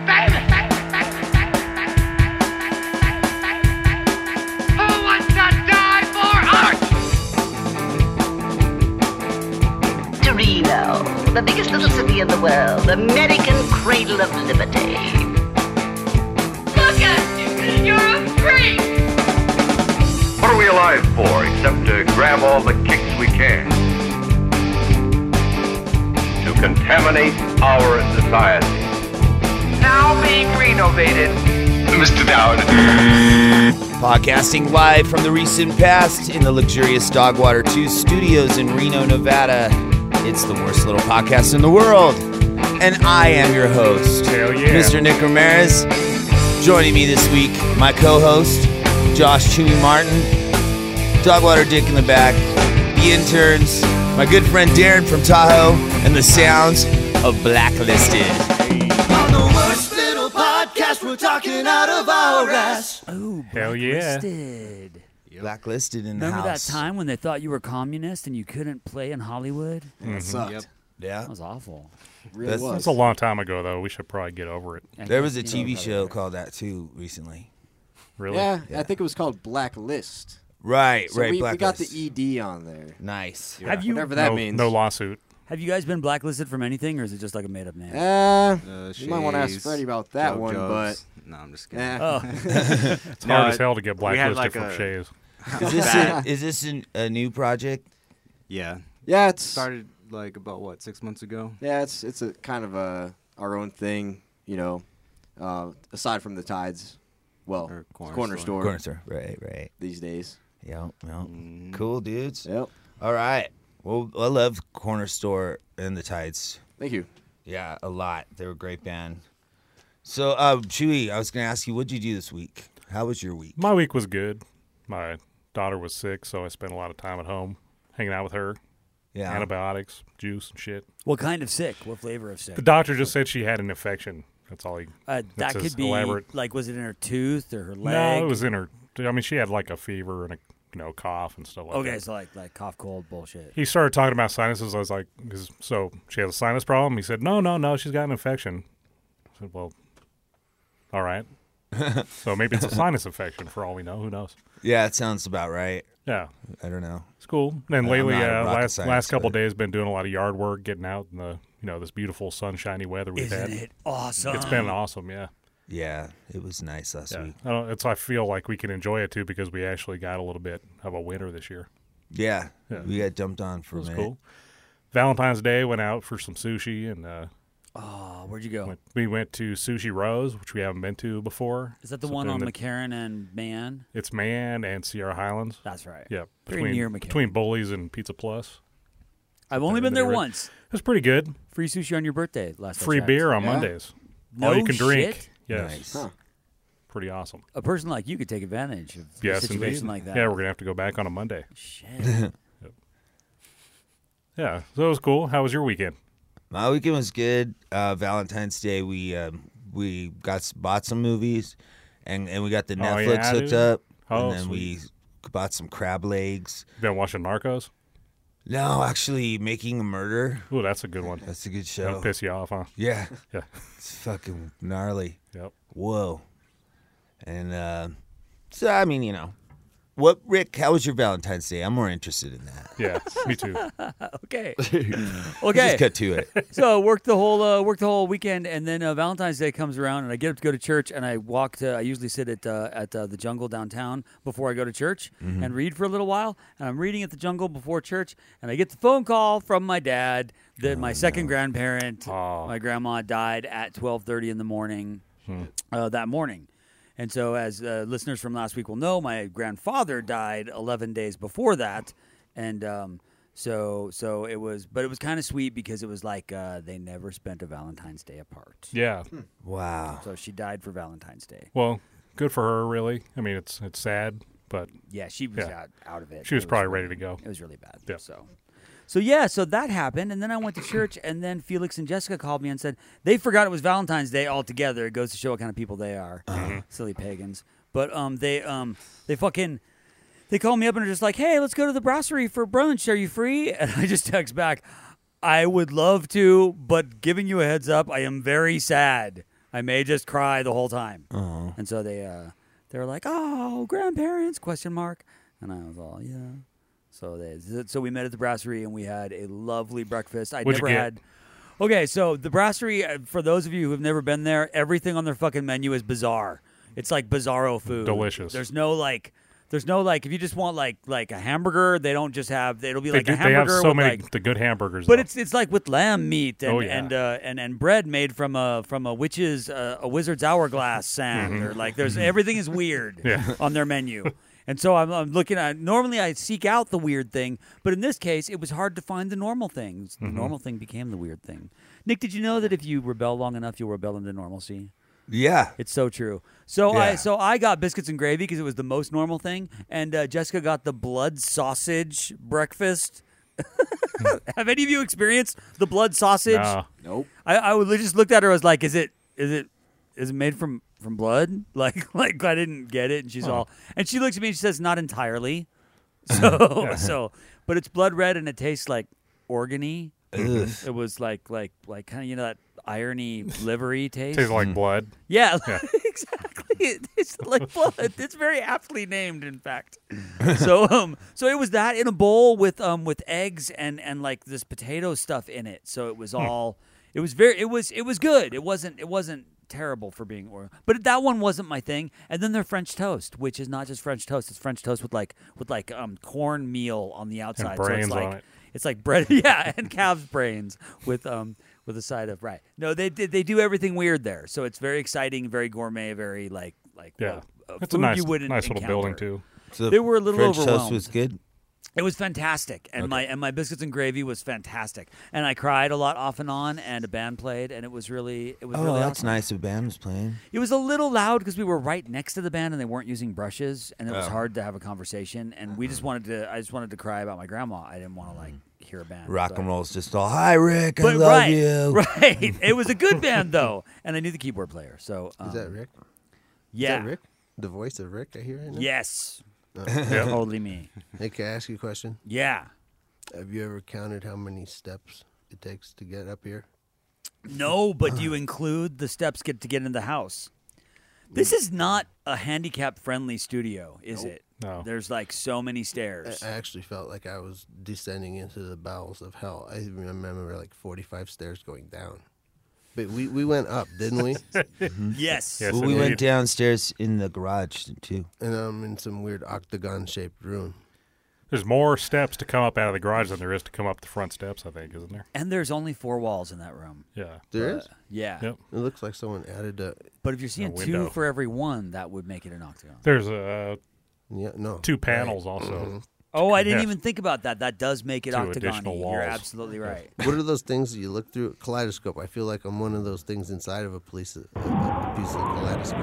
baby. Who wants to die for art? Torino, the biggest little city in the world, American cradle of liberty. Look at you. You're a freak. What are we alive for except to grab all the kicks we can? To contaminate our society. Now being renovated. Mr. Dowd. Podcasting live from the recent past in the luxurious Dogwater 2 studios in Reno, Nevada. It's the worst little podcast in the world. And I am your host, Hell yeah. Mr. Nick Ramirez. Joining me this week, my co-host, Josh Chewy Martin, Dogwater Dick in the back, the interns, my good friend Darren from Tahoe, and the sounds of Blacklisted. On the worst little podcast, we're talking out of our ass. Oh, Hell yeah. Blacklisted. Blacklisted in the Remember house. that time when they thought you were communist and you couldn't play in Hollywood? That sucked. Yeah. That was awful. Really That's- was. That's a long time ago, though. We should probably get over it. There was a TV show called that too recently. Really? Yeah, I think it was called Blacklist. Right, So right. we got Blacklist. the ED on there. Nice. Have you Whatever that no, means. no lawsuit. have you guys been blacklisted from anything, or is it just like a made up name? You might want to ask Shays, Freddie about that Joe one, Jokes. No, I'm just kidding. but Oh, It's hard as hell to get we had blacklisted like from Shays. Is this a new project? Yeah. yeah, it's Started like about, 6 months ago? yeah, it's a kind of our own thing, you know. Aside from the Tides, well, Or corner store Corner store. Right. these days. Yep. Cool, dudes. Yep. All right. Well, I love Corner Store and the Tides. Thank you. Yeah, a lot. They were a great band. So, Chewy, I was going to ask you, what'd you do this week? How was your week? My week was good. My daughter was sick, so I spent a lot of time at home hanging out with her. Yeah. Antibiotics, juice, and shit. what kind of sick? What flavor of sick? The doctor just said she had an infection. That's all he... That that's his could be elaborate- like, was it in her tooth or her leg? No, it was in her... I mean, she had like a fever and a cough and stuff like that. Okay, so like cough, cold bullshit. He started talking about sinuses. I was like, so she has a sinus problem? He said, no, she's got an infection. I said, well, all right. So maybe it's a sinus infection for all we know. Who knows? Yeah, it sounds about right. Yeah, I don't know. it's cool. And I'm lately, not a rocket last science, couple but- days, been doing a lot of yard work, getting out in the this beautiful sunshiny weather we've Isn't had. it awesome? It's been awesome. Yeah. Yeah, it was nice last Yeah. week. I feel like we can enjoy it too because we actually got a little bit of a winter this year. Yeah, Yeah. we got dumped on for It a was minute. cool. Valentine's Day, went out for some sushi and Oh, where'd you go? we went to Sushi Rose, which we haven't been to before. Is that the It's one up on in the- McCarran and Man? It's Man and Sierra Highlands. That's right. Yeah, Very near McCarran. between Bullies and Pizza Plus. I've only been there once. It was pretty good. Free sushi on your birthday last I Free checked. beer on Yeah? Mondays. No All you can drink. shit? Yes, Nice. Huh. pretty awesome. A person like you could take advantage of a Yes, situation indeed. like that. Yeah, we're gonna have to go back on a Monday. Shit. Yeah, so it was cool. How was your weekend? My weekend was good. Valentine's Day, we bought some movies, and we got the Oh, Netflix yeah, hooked dude? up, Oh, and then sweet. we bought some crab legs. You been watching Narcos? No, actually, Making a Murder. Ooh, that's a good one. That's a good That'll show. piss you off, huh? Yeah, Yeah. it's fucking gnarly. Yep. Whoa. And so I mean, what, Rick? How was your Valentine's Day? I'm more interested in that. Yeah, me too. Okay. Just Okay. cut to it. So worked the whole weekend, and then Valentine's Day comes around, and I get up to go to church, and I walk to. I usually sit at the Jungle downtown before I go to church and read for a little while. And I'm reading at the Jungle before church, and I get the phone call from my dad that my second grandparent, Oh. my grandma, died at 12:30 in the morning that morning. And so, as listeners from last week will know, my grandfather died 11 days before that, and so it was kind of sweet because it was like they never spent a Valentine's Day apart. Yeah. Wow. So she died for Valentine's Day. Well, good for her, really. I mean, it's sad, but Yeah, she was Yeah. out of it. she was It probably really- ready to go. It was really bad. Yeah. So that happened, and then I went to church, and then Felix and Jessica called me and said they forgot it was Valentine's Day altogether. It goes to show what kind of people they are, silly pagans. But they called me up and are just like, hey, let's go to the brasserie for brunch. Are you free? And I just text back, I would love to, but giving you a heads up, I am very sad. I may just cry the whole time. And so they were like, "Oh, grandparents?" ? And I was all, "Yeah." So we met at the Brasserie and we had a lovely breakfast. I'd What'd never you get? had. Okay, so the Brasserie, for those of you who have never been there, everything on their fucking menu is bizarre. It's like bizarro food. Delicious. There's no if you just want like a hamburger, they don't just have. It'll be like a They have hamburger so with many like. the good hamburgers. But though. it's like with lamb meat and Oh, yeah. and bread made from a witch's a wizard's hourglass sand or like there's everything is weird Yeah. on their menu. And so I'm looking at. Normally I seek out the weird thing, but in this case it was hard to find the normal things. The normal thing became the weird thing. Nick, did you know that if you rebel long enough, you'll rebel into normalcy? Yeah. It's so true. So Yeah. I got biscuits and gravy because it was the most normal thing, and Jessica got the blood sausage breakfast. Have any of you experienced the blood sausage? No. Nope. I just looked at her. I was like, "Is it made from blood?" Like I didn't get it, and she's all. And she looks at me and she says, "Not entirely." So but it's blood red and it tastes like organy. Ugh. It was like kind of that irony livery taste. Tastes like blood. Yeah, exactly. It's like blood. It's very aptly named, in fact. So it was that in a bowl with eggs and like this potato stuff in it. So it was all. It was good. It wasn't terrible for being oil. But that one wasn't my thing. And then their French toast, which is not just French toast. It's French toast with corn meal on the outside. brains so it's like on it. it's like bread, yeah, and calf's brains with a side of right. No, they do everything weird there. So it's very exciting, very gourmet, very like Yeah. It's food a nice, you wouldn't nice little building encounter. too. So They were a little French toast overwhelmed. was good. It was fantastic, and my biscuits and gravy was fantastic, and I cried a lot off and on, and a band played, and it was really Oh, really that's awesome. nice. A band was playing. It was a little loud because we were right next to the band, and they weren't using brushes, and it was Oh. hard to have a conversation, and I just wanted to cry about my grandma. I didn't want to hear a band Rock but- and roll's just all, "Hi, Rick. I But love right, you." right. It was a good band though, and I knew the keyboard player. So Is that Rick? Yeah. Is that Rick? The voice of Rick I hear right now? Yes. Yeah. Totally me. Hey, can I ask you a question? Yeah. Have you ever counted how many steps it takes to get up here? No, but do you include the steps to get into the house? This is not a handicap-friendly studio, is it? No. There's so many stairs. I actually felt like I was descending into the bowels of hell. I remember 45 stairs going down. But we went up, didn't we? Yes. Yes. Well, we went indeed. downstairs in the garage too. And I'm in some weird octagon-shaped room. There's more steps to come up out of the garage than there is to come up the front steps, I think, isn't there? And there's only 4 walls in that room. Yeah. There is? Yeah. Yep. It looks like someone added a... But if you're seeing 2 window. for every one, that would make it an octagon. There's Yeah, no. 2 panels Right. also. Oh, I didn't Yeah. even think about that. That does make it 2 octagon-y. additional You're walls. absolutely right. What are those things that you look through? Kaleidoscope. I feel like I'm one of those things inside of a piece of kaleidoscope.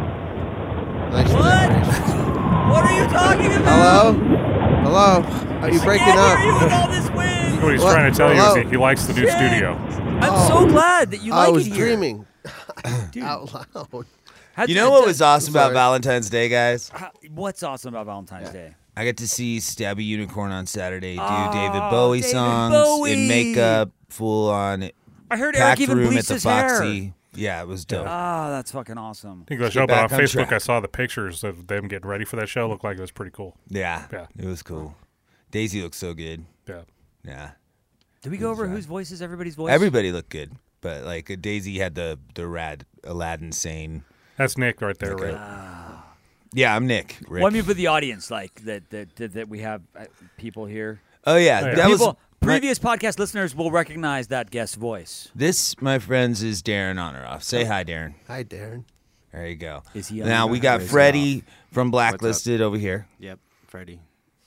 Nice What? decorations. What are you talking about? Hello? Are you breaking I up? can't hear you with all this wind. What he's What? trying to tell you Hello? is he likes the new Shit. studio. I'm so glad that you like I was it here. dreaming Dude, out loud. how'd You know what d- was awesome about Sorry. Valentine's Day, guys? What's awesome about Valentine's Day? I got to see Stabby Unicorn on Saturday do Oh, David Bowie David songs Bowie. in makeup, full on I heard Eric packed even room at bleached the his hair. Foxy. Yeah, it was dope. Ah, that's fucking awesome. I think the Get show, but on back on Facebook track. I saw the pictures of them getting ready for that show. Looked like it was pretty cool. Yeah, Yeah. it was cool. Daisy looked so good. Yeah. Yeah, Did we go over whose voice is everybody's voice? everybody looked good, but Daisy had the rad Aladdin sane. That's Nick right there, Okay. right? Yeah, I'm Nick. Rick. Well, I mean, for the audience, that we have people here. Oh yeah, Oh, yeah. that People, was previous podcast listeners will recognize that guest voice. This, my friends, is Darren Honoroff. Say hi, Darren. Hi, Darren. There you go. Is he Now on? we got Raise it Freddie from Blacklisted over here. Yep, Freddie.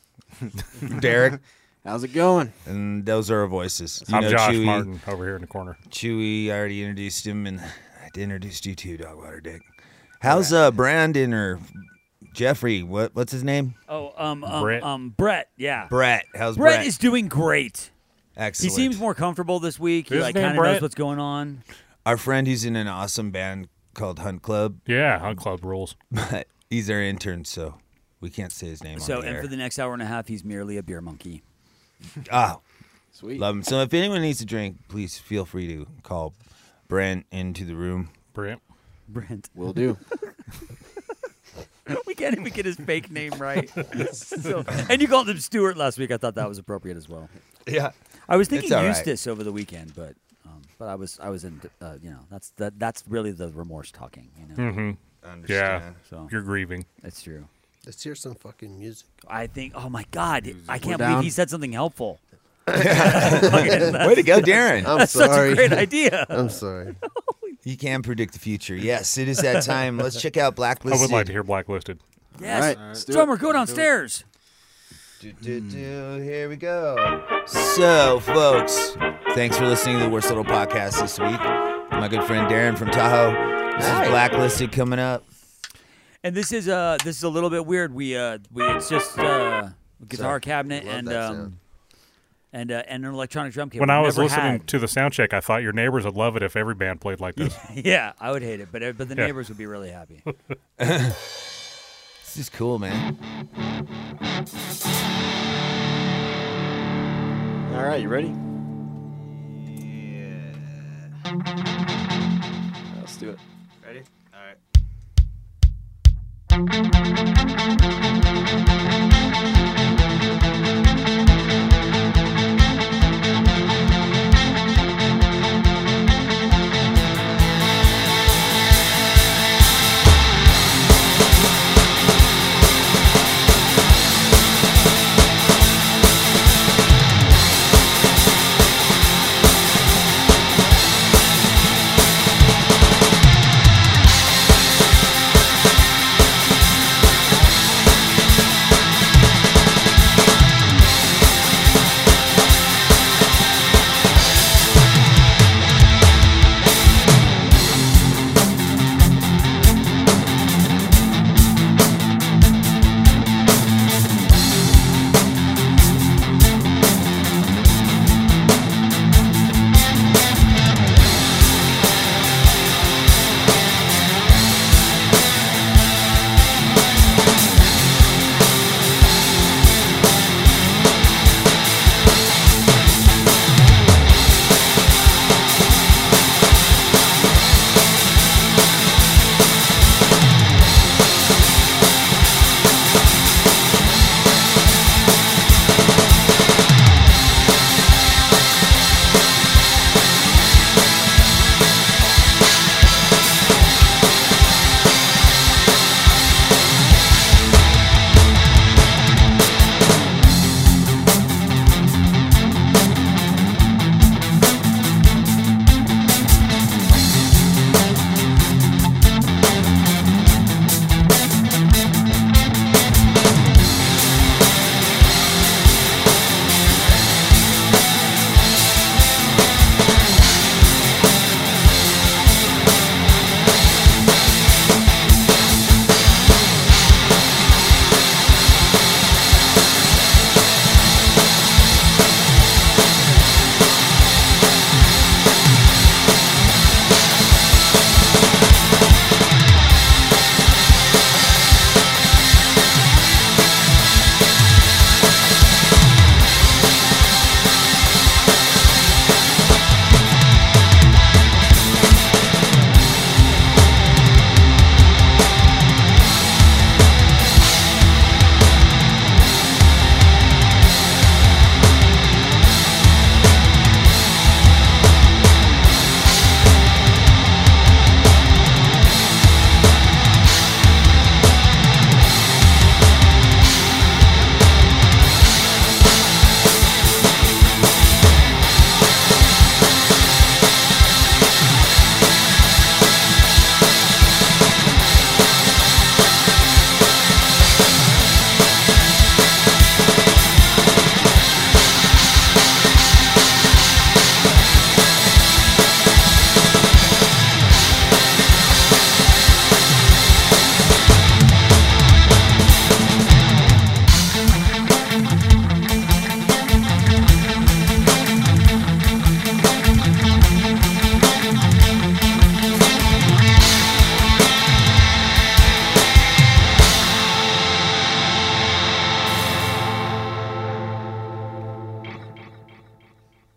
Derek, How's it going? and those are our voices. You I'm know Josh Chewy. Martin over here in the corner. Chewy, I already introduced him, and I introduced you too, Dogwater Dick. How's Brandon or Jeffrey? What's his name? Brett. Brett. Yeah, Brett. How's Brett Brett? is doing great. Excellent. He seems more comfortable this week. He Is his name kind of knows Brett? what's going on. Our friend who's in an awesome band called Hunt Club, Yeah, Hunt Club rules. but he's our intern, so we can't say his name So, on the and air. for the next hour and a half, he's merely a beer monkey. Oh, Sweet. love him. So if anyone needs a drink, please feel free to call Brent into the room. Brent. Brent. Will do. We can't even get his fake name right. And you called him Stuart last week. I thought that was appropriate as well. Yeah. I was thinking It's all right. Eustace over the weekend, but I was in that's really the remorse talking. Mm-hmm. Yeah. So You're grieving. That's true. Let's hear some fucking music. I think. Oh my God! I can't down. believe he said something helpful. Way to go, Darren. I'm That's sorry. such a great idea. I'm sorry. You can predict the future. Yes, it is that time. Let's check out I Blacklisted. would like to hear Blacklisted. Yes, All right, let's do drummer, it. go downstairs. Here we go. So, folks, thanks for listening to the Worst Little Podcast this week. My good friend Darren from Tahoe. This is Blacklisted coming up. And this is a little bit weird. It's just guitar cabinet Love and that sound. and an electronic drum kit. When we I was never listening had. to the sound check, I thought your neighbors would love it if every band played like this. Yeah, I would hate it, but the Yeah. neighbors would be really happy. This is cool, man. All right, you ready? Yeah. Let's do it. Ready? All right.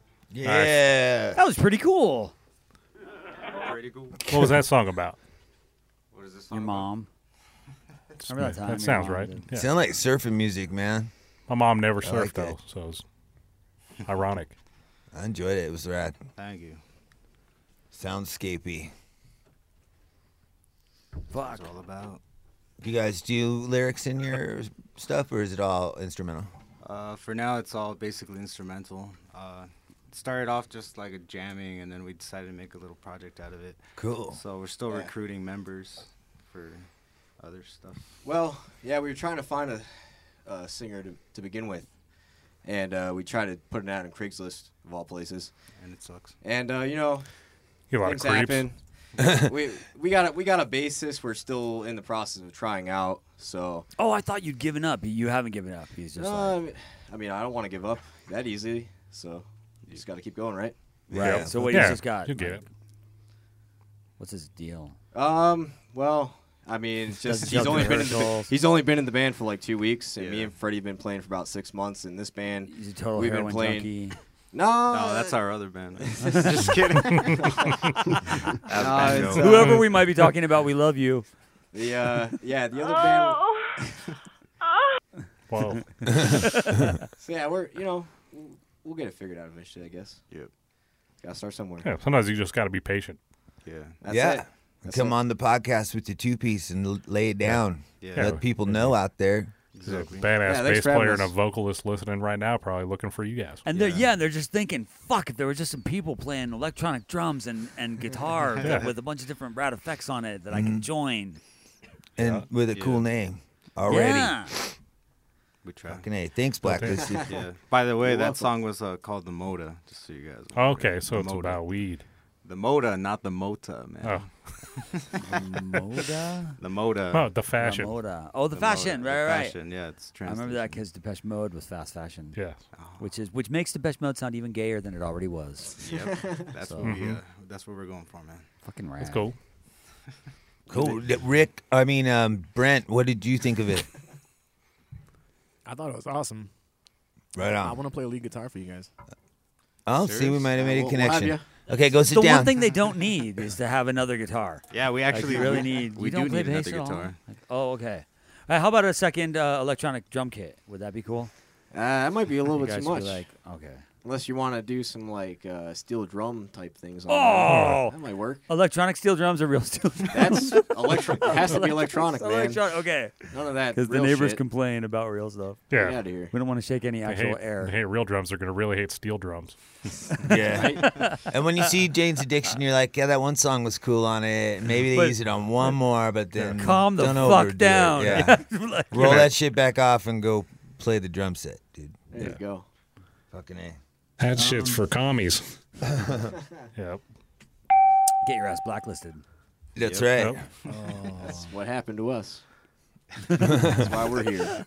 Yeah. That was pretty cool. Pretty cool. What was that song about? What is this Your song mom. Remember that time? That your sounds mom right. did? Yeah. Sound like surfing music, man. My mom never surfed like though, that. so it's ironic. I enjoyed it. It was rad. Thank you. Soundscapey. Fuck. It's all about. You guys do lyrics in your stuff, or is it all instrumental? For now, it's all basically instrumental. It started off just like a jamming, and then we decided to make a little project out of it. Cool. So we're still recruiting members for other stuff. Well, yeah, we were trying to find a singer to begin with, and we tried to put an ad on Craigslist of all places, And it sucks. and You a lot of things creeps. happen. we got a bassist. We're still in the process of trying out. So Oh, I thought you'd given up. You haven't given up. He's just like, I mean, I don't want to give up that easily. So you just got to keep going, right? right. Yeah. So what Yeah, he's just got? you get like, it. What's his deal? Well, I mean, it's just Doesn't show he's rehearsals. only been in the band for like 2 weeks, and me Yeah. and Freddie have been playing for about 6 months. In this band, He's a total we've been heroin playing. junkie. No, No, that's our other band. Just kidding. it's, Whoever we might be talking about, we love you. the other band. Whoa. So yeah, we'll get it figured out eventually, I guess. Yep. Gotta start somewhere. Yeah, sometimes you just got to be patient. Yeah. That's yeah. it. That's Come it. on the podcast with the two-piece and lay it down. Yeah. Yeah. Let people know out there. There's a Exactly. badass Yeah, thanks bass for having player and a us. vocalist listening right now, probably looking for you guys. And they're just thinking, fuck, if there was just some people playing electronic drums and guitar Yeah. with a bunch of different rad effects on it that I can join. And with a cool name already. Yeah. We try. Fucking A. Thanks, Blacklisted. Yeah. By the way, You're that welcome. song was called The Moda, just so you guys know. Okay, so The it's Moda. about weed. The Moda, not the Mota, man. Oh, Moda? The Moda. oh the fashion. The Moda. Oh, the The fashion. Moda, Right, the right. Fashion, yeah, it's I remember that because Depeche Mode was fast fashion. Yeah. Which makes Depeche Mode sound even gayer than it already was. Yep. That's So- that's what we're going for, man. Fucking rad. That's cool. Cool. Brent, what did you think of it? I thought it was awesome. Right I on. want to play lead guitar for you guys. Oh, see, we might have made a We'll have connection. ya. Okay, go sit The down. one thing they don't need is to have another guitar. Yeah, we Like, actually you really need. We you do don't play need bass another at all? guitar. Like, oh, okay. How about a second electronic drum kit? Would that be cool? That might be a little You bit guys too could much. be like, okay. Unless you want to do some like steel drum type things. On Oh! there. That might work. Electronic steel drums are real steel drums. That's electric. It has to be electronic, man. Okay. None of that. Because the real neighbors shit. complain about real stuff. Yeah. Get out of here. We don't want to shake any They actual hate, air. they hate real drums. They're going to really hate steel drums. Yeah. And when you see Jane's Addiction, you're like, yeah, that one song was cool on it. And maybe they But- use it on one more, but then Calm the don't fuck overdo it. down. Yeah. Like- Roll that shit back off and go play the drum set, dude. There you go. Fucking A. That shit's for commies. Yep. Get your ass blacklisted. That's Yep. right. Yep. That's what happened to us. That's why we're here.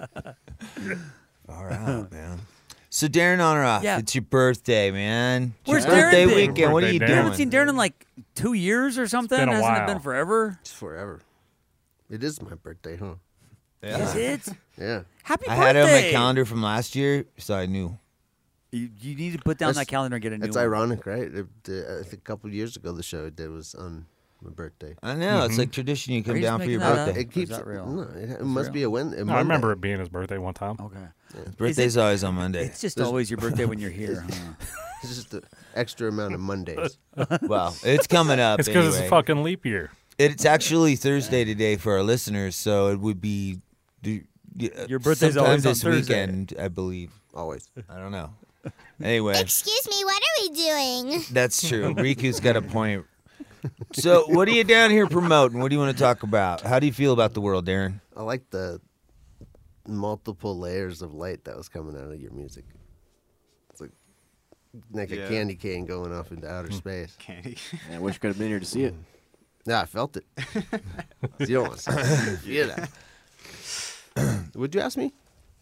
All right, man. So Darren Honorath, Yeah. it's your birthday, man. It's Where's your birthday Darren been? weekend. What are you Birthday, I Darren. haven't seen doing? Darren in like 2 years or something. been a Hasn't it while. been forever? It's forever. It is my birthday, huh? Is it? Yeah. Happy I birthday. had it on my calendar from last year, so I knew. You need to put down That's- that calendar and get a new It's one. ironic, right? I think a couple of years ago, the show I did was on my birthday. I know. It's like tradition. You Are come you just down for your making that up? birthday. It keeps. Is that real? No, it That's must real? be a Wednesday. I remember it being his birthday one time. Okay. Birthday's always on Monday. It's just always your birthday when you're here, huh? It's just an extra amount of Mondays. Well, it's coming up. It's because it's anyway. a fucking leap year. It's actually Thursday today for our listeners, so it would be Your birthday's sometime always on this Thursday. weekend, I believe. Always. I don't know. Anyway, Excuse me, what are we doing? that's true. Riku's got a point. So, what are you down here promoting? What do you want to talk about? How do you feel about the world, Darren? I like the multiple layers of light that was coming out of your music. It's like a Yeah. candy cane going off into outer space. Candy. I wish you could have been here to see it. Yeah, I felt it. You don't want to feel that. Would you ask me?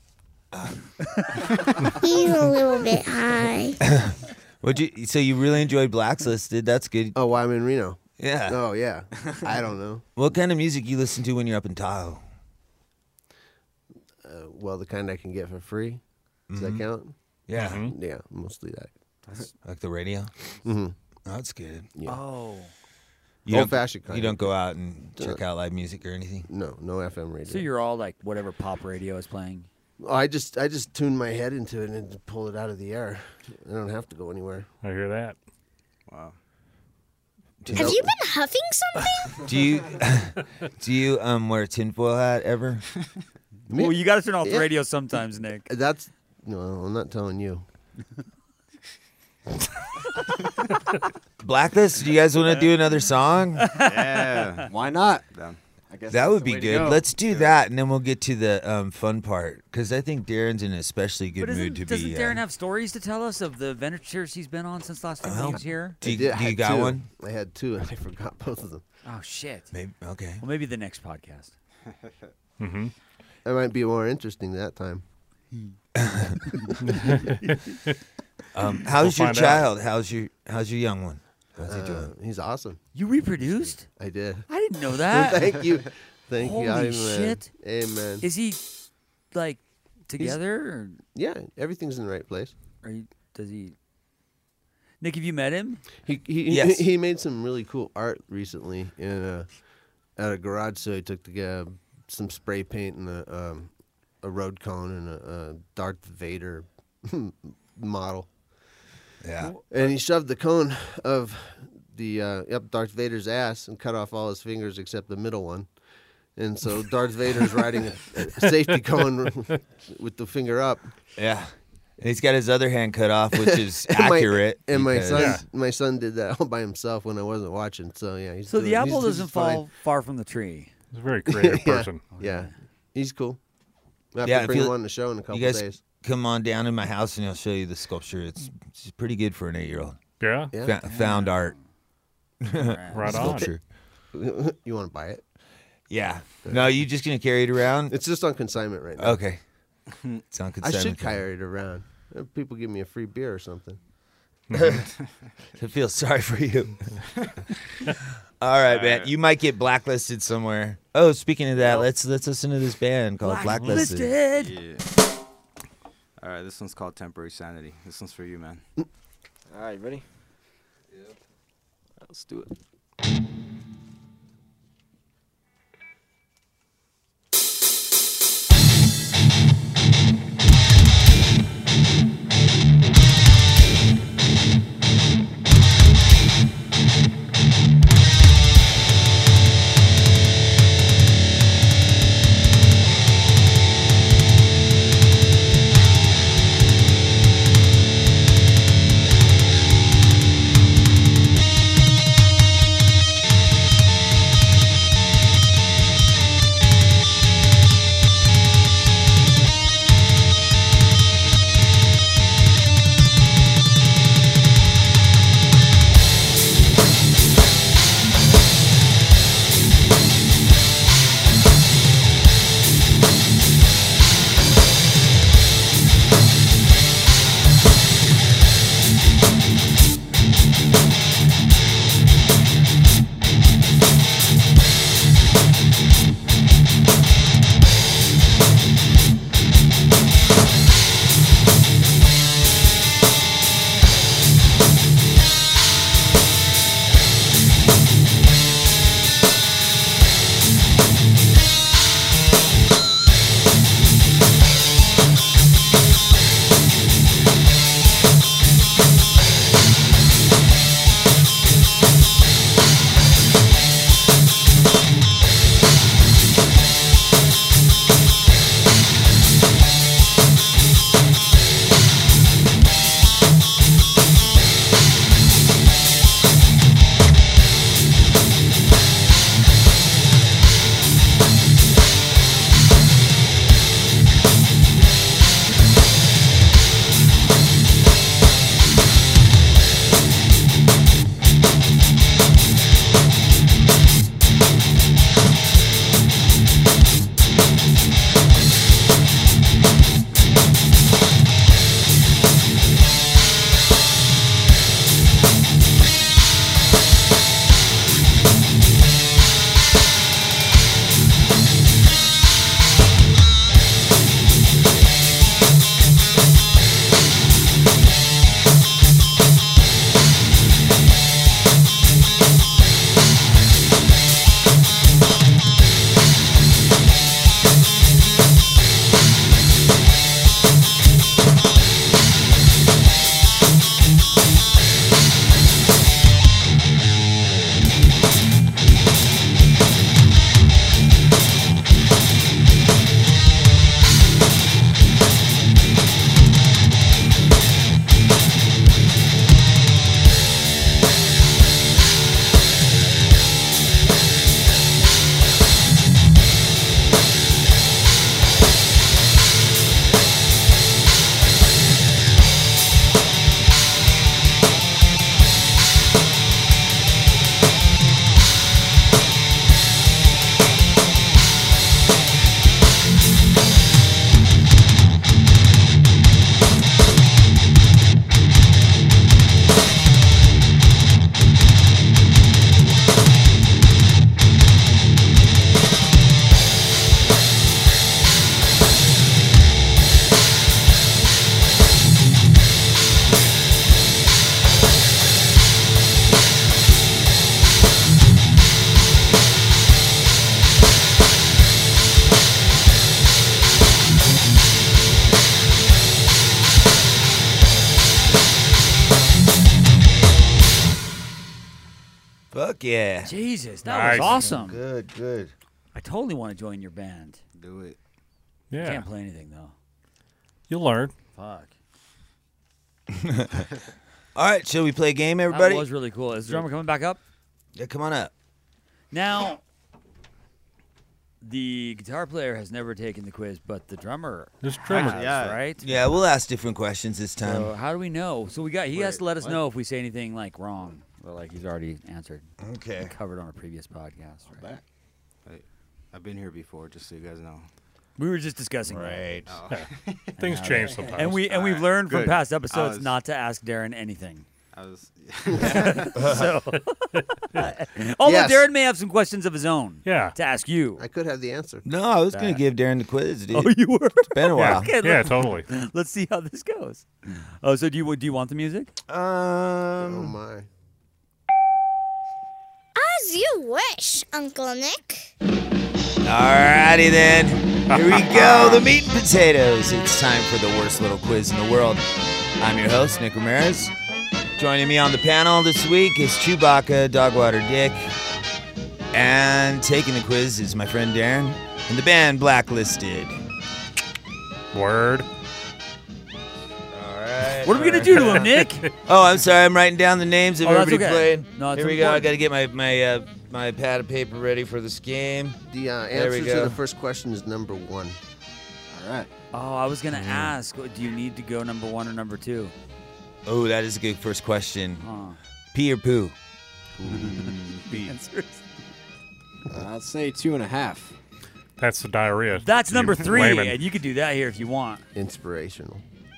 He's a little bit high. So you really enjoyed Blacklisted? That's good. Oh, why I'm in Reno? Yeah. Oh, yeah. I don't know. What kind of music you listen to when you're up in Tahoe? Well, the kind I can get for free. Does that count? Yeah. Mhm. Yeah, mostly that. Like the radio? Mm-hmm. Oh, that's good. Yeah. Oh. Old-fashioned kind. You don't go out and check out live music or anything? No FM radio. So you're all like whatever pop radio is playing. Oh, I just tune my head into it and pull it out of the air. I don't have to go anywhere. I hear that. Wow. Have you been huffing something? Do you wear a tinfoil hat ever? Well, you got to turn off the radio sometimes, Nick. No, I'm not telling you. Blacklist, do you guys want to do another song? Yeah. Why not? I guess That that's would the be way to good. go. Let's do that, and then we'll get to the fun part. Because I think Darren's in an especially good But mood to doesn't be. Darren have stories to tell us of the adventures he's been on since last time he was here? Do you I had got two. one? I had two, and I forgot both of them. Oh, shit. Maybe, okay. Well, maybe the next podcast. Mm-hmm. That might be more interesting that time. How's your find child? How's your young one? How's he doing? He's awesome. You reproduced? I did. I didn't know that. Thank you. Thank you. Holy Amen. shit. Amen. Is he, like, together? Or Yeah, everything's in the right place. does he... Nick, have you met him? Yes. He made some really cool art recently at a garage sale. He took some spray paint and a road cone and a Darth Vader model. Yeah. And he shoved the cone of the Darth Vader's ass and cut off all his fingers except the middle one. And so Darth Vader's riding a safety cone with the finger up. Yeah. And he's got his other hand cut off, which is accurate. My son did that all by himself when I wasn't watching. So yeah, So the apple doesn't fall far from the tree. He's a very creative Yeah. person. Yeah, he's cool. I have Yeah, to if bring you- him on the show in a couple You guys days. come on down to my house, and he'll show you the sculpture. It's pretty good for an 8-year-old. Yeah? Yeah. Found art. Right on. Sculpture. You want to buy it? Yeah. No, you just gonna carry it around? It's just on consignment right now. Okay. It's on I consignment. should carry it around. People give me a free beer or something. I feel sorry for you. All right, man. You might get blacklisted somewhere. Oh, speaking of that, let's listen to this band called Blacklisted. Yeah. All right, this one's called Temporary Sanity. This one's for you, man. All right, ready? Yeah. Let's do it. Fuck yeah. Jesus, that Nice. was awesome. Good, good. I totally want to join your band. Do it. Yeah. Can't play anything though. You'll learn. Fuck. All right, shall we play a game, everybody? That was really cool. Is the drummer coming back up? Yeah, come on up. Now, the guitar player has never taken the quiz, but the drummer This drummer. has, Yeah. right? Yeah, we'll ask different questions this time. So how do we know? So he has to let us what? know if we say anything like wrong, or like he's already answered, Okay. covered on a previous podcast. Right? I've been here before, just so you guys know. We were just discussing that. Right. Oh. Things change sometimes. And we've Alright, learned from good. past episodes was- not to ask Darren anything. I was. So, although Yes. Darren may have some questions of his own, Yeah. to ask you. I could have the answer. No, I was going to give Darren the quiz, dude. Oh, you were. It's been a while. Okay, Yeah, totally. let's see how this goes. Oh, so do you want the music? Oh my. As you wish, Uncle Nick. Alrighty then. Here we go. The meat and potatoes. It's time for the worst little quiz in the world. I'm your host, Nick Ramirez. Joining me on the panel this week is Chewbacca, Dogwater Dick. And taking the quiz is my friend Darren and the band Blacklisted. Word. Alright. What are we gonna do to him, Nick? Oh, I'm sorry. I'm writing down the names of Oh, that's everybody okay. playing. No, it's Here we go. I important. got to get my pad of paper ready for this game. The There we answer to go. the first question is number 1. All right. Oh, I was gonna ask. Do you need to go number 1 or number 2? Oh, that is a good first question. Huh. Pee or poo? Answers. I'd say 2.5. That's the diarrhea. That's number You 3, layman. and you could do that here if you want. Inspirational.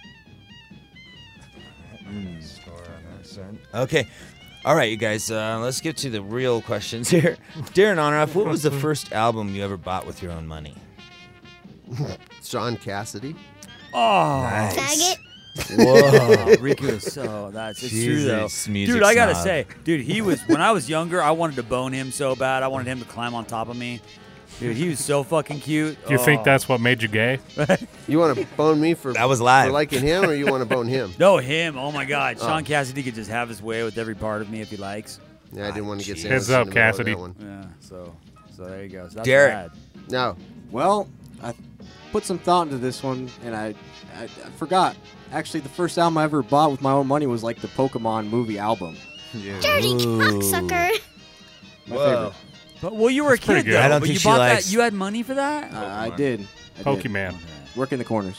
Okay. All right, you guys. Let's get to the real questions here. Darren Onoff, what was the first album you ever bought with your own money? Sean Cassidy. Oh, Nice. Faggot. whoa, Riku is so. It's true though, Jesus, music dude. I gotta snob. say, dude, he was when I was younger. I wanted to bone him so bad. I wanted him to climb on top of me. Dude, he was so fucking cute. Do you think Oh. that's what made you gay? You want to bone me for That was live. for liking him, or you want to bone him? No, him. Oh my God, Sean Cassidy could just have his way with every part of me if he likes. Yeah, I didn't want to get Jeez. sandwiched Heads up, in the middle of Cassidy. that one. Yeah. So there you go. So that's Derek. bad. No, Well, I put some thought into this one, and I forgot. Actually, the first album I ever bought with my own money was like the Pokemon movie album. Yeah. Dirty cocksucker. My favorite. But well, you were That's a pretty kid good. though. I don't but think you she bought likes- that. You had money for that. I did. I did. Pokemon. Work in the corners.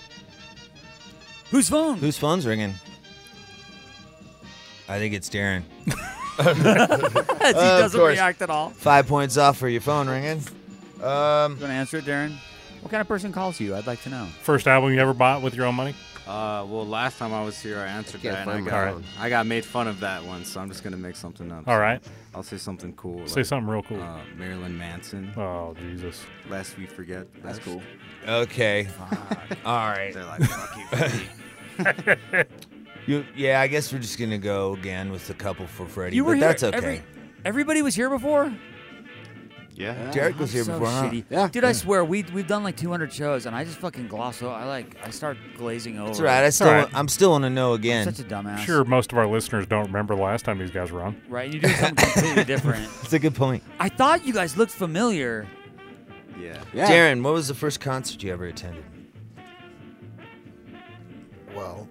Whose phone? Whose phone's ringing? I think it's Darren. He doesn't course. react at all. 5 points off for your phone ringing. You want to answer it, Darren? What kind of person calls you? I'd like to know. First album you ever bought with your own money? Well, last time I was here, I answered Can't that, and find my got- phone. I got made fun of that one, so I'm just gonna make something up. All right. I'll say something cool. Say something real cool. Marilyn Manson. Oh, Jesus. Lest we forget. That's cool. Okay. All right. They're like, fuck you, Freddie. Yeah, I guess we're just gonna go again with a couple for Freddie. You were but here. that's okay. Everybody was here before. Yeah. Derek was here So before, huh? shitty. Yeah. Dude, I swear we've done like 200 shows, and I just fucking gloss over. I start glazing over. That's right. all right. I'm still on a no again. Such a dumbass. Sure, most of our listeners don't remember the last time these guys were on. Right? You do something completely different. That's a good point. I thought you guys looked familiar. Yeah. Yeah. Darren, what was the first concert you ever attended? well,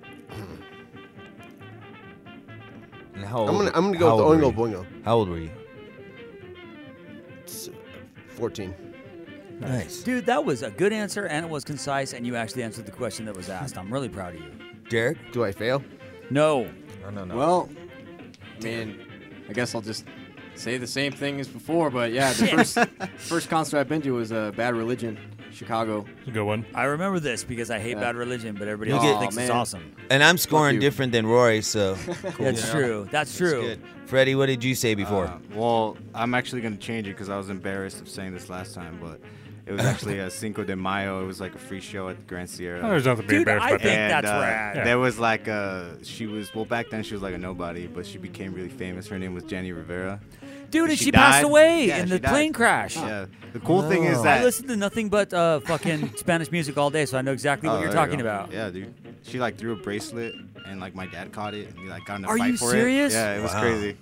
And how I'm old? gonna go how with old Oingo were you? Boingo. How old were you? It's, 14. Nice. Dude, that was a good answer, and it was concise, and you actually answered the question that was asked. I'm really proud of you. Derek? Do I fail? No. No. Well, I mean, I guess I'll just say the same thing as before, but yeah, the first concert I've been to was Bad Religion, Chicago. It's a good one. I remember this because I hate Yeah. Bad Religion, but everybody You'll else get- thinks it's man. awesome. And I'm scoring you. different than Rory, so That's true. That's true. good. Freddie, what did you say before? Well, I'm actually gonna change it because I was embarrassed of saying this last time, but it was actually a Cinco de Mayo. It was like a free show at the Grand Sierra. Oh, there's nothing to be Dude, embarrassed I about think that. that's rad. Yeah. There was like back then she was like a nobody, but she became really famous. Her name was Jenny Rivera. Dude, and She she passed died? away Yeah, in she the died. plane crash. Yeah. The cool thing is Oh. that I listened to nothing but fucking Spanish music all day, so I know exactly what Oh, you're there you talking go. about. Yeah, dude. She like threw a bracelet, and like my dad caught it, and he like got in a Are fight you for serious? it. Yeah, it was Wow. crazy.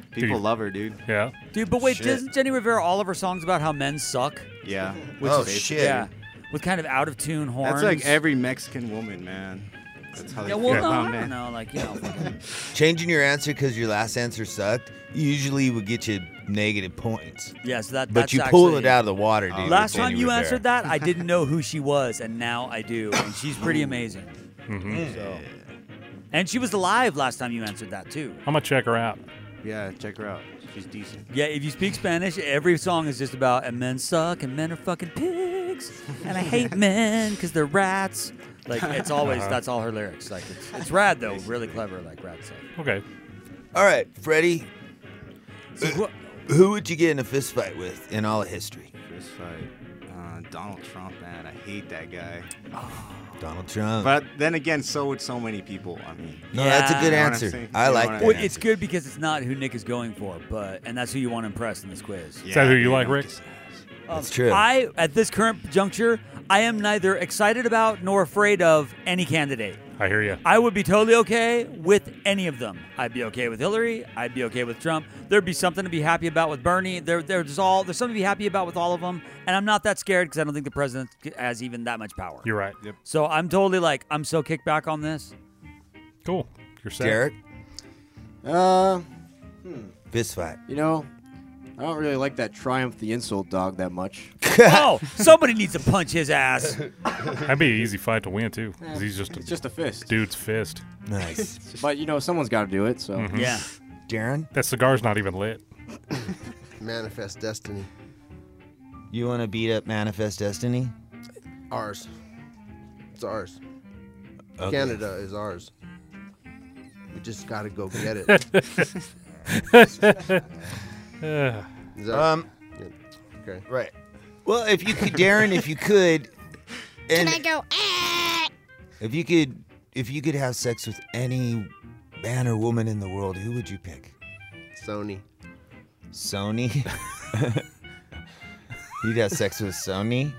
People love her, dude. Yeah. Dude, but wait, Shit. doesn't Jenny Rivera all of her songs about how men suck? Yeah. Oh, shit. Yeah. With kind of out-of-tune horns. That's like every Mexican woman, man. That's how they Yeah, feel well, no, about I men. don't know. Like, you know, fucking- Changing your answer because your last answer sucked usually would get you negative points. yeah, so But that's you pulled actually- it out of the water, dude. Last with time Jenny you Rivera. answered that, I didn't know who she was, and now I do. And she's pretty amazing. Mm-hmm. So. And she was alive last time you answered that, too. I'm gonna check her out. Yeah, check her out. She's decent. Yeah, if you speak Spanish, every song is just about and men suck and men are fucking pigs and I hate men because they're rats. Like it's always that's all her lyrics. Like it's rad though, really clever like rat stuff. Okay. All right, Freddie. So Who would you get in a fist fight with in all of history? Fist fight. Donald Trump, man. I hate that guy. Donald Trump. But then again, so would so many people. I mean, No, that's a good You know what I'm answer. saying? I You know like what that. I'm Well, saying? it's good because it's not who Nick is going for, and that's who you want to impress in this quiz. Is that who you dude, like, I'm Rick? just- That's true. At this current juncture, I am neither excited about nor afraid of any candidate. I hear you. I would be totally okay with any of them. I'd be okay with Hillary. I'd be okay with Trump. There'd be something to be happy about with Bernie. There's something to be happy about with all of them. And I'm not that scared because I don't think the president has even that much power. You're right. Yep. So I'm totally like, I'm so kicked back on this. Cool. You're set. Derek, fist fight. You know, I don't really like that Triumph the Insult Dog that much. Oh, somebody needs to punch his ass. That'd be an easy fight to win too. 'Cause he's just It's just a fist. dude's fist. Nice. But, you know, someone's got to do it, so. Yeah. Darren, That cigar's not even lit. Manifest destiny. you want to beat up Manifest Destiny? Ours. It's ours. Okay. Canada is ours. We just got to go get it. Is that, yeah, okay. Right. Well, if you could, Darren, if you could, Can and I go? if you could have sex with any man or woman in the world, who would you pick? Sony. Sony. You'd have sex with Sony.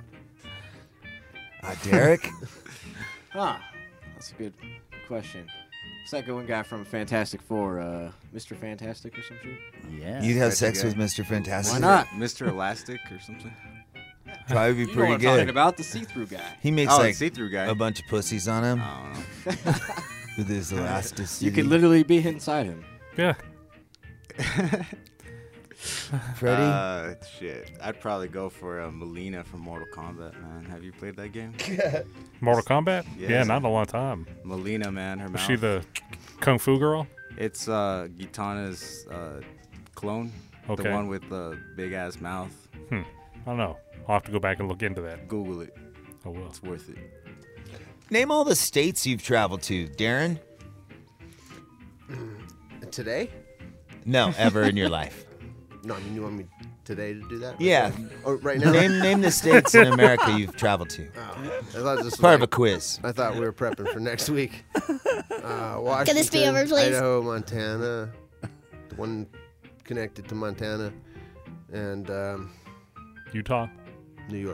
Derek. Huh. That's a good question. What's that one guy from Fantastic Four? Mr. Fantastic or something? Yeah. You'd have Stretchy sex guy. with Mr. Fantastic. Why not? Mr. Elastic or something? Probably be You know pretty what I'm talking good. about, the see-through guy. He makes Oh, like the see-through guy. a bunch of pussies on him I don't know. with his elasticity. You could literally be inside him. Yeah. Freddie. Shit. I'd probably go for Melina from Mortal Kombat, man. Have you played that game? Mortal Kombat? Yeah. Yeah, not in a long time. Melina, man. Her Was mouth. she the Kung Fu girl? It's Gitana's clone. Okay. The one with the big-ass mouth. I don't know. I'll have to go back and look into that. Google it. I will. It's worth it. Name all the states you've traveled to, Darren. Today? No, ever in your life. No, I mean, you want me today to do that? Yeah. Oh, right now? Name the states in America you've traveled to. I thought this was Part of a like- quiz. I thought we were prepping for next week. Washington, Can this be over, please? Idaho, Montana, the one connected to Montana, and Utah? New York.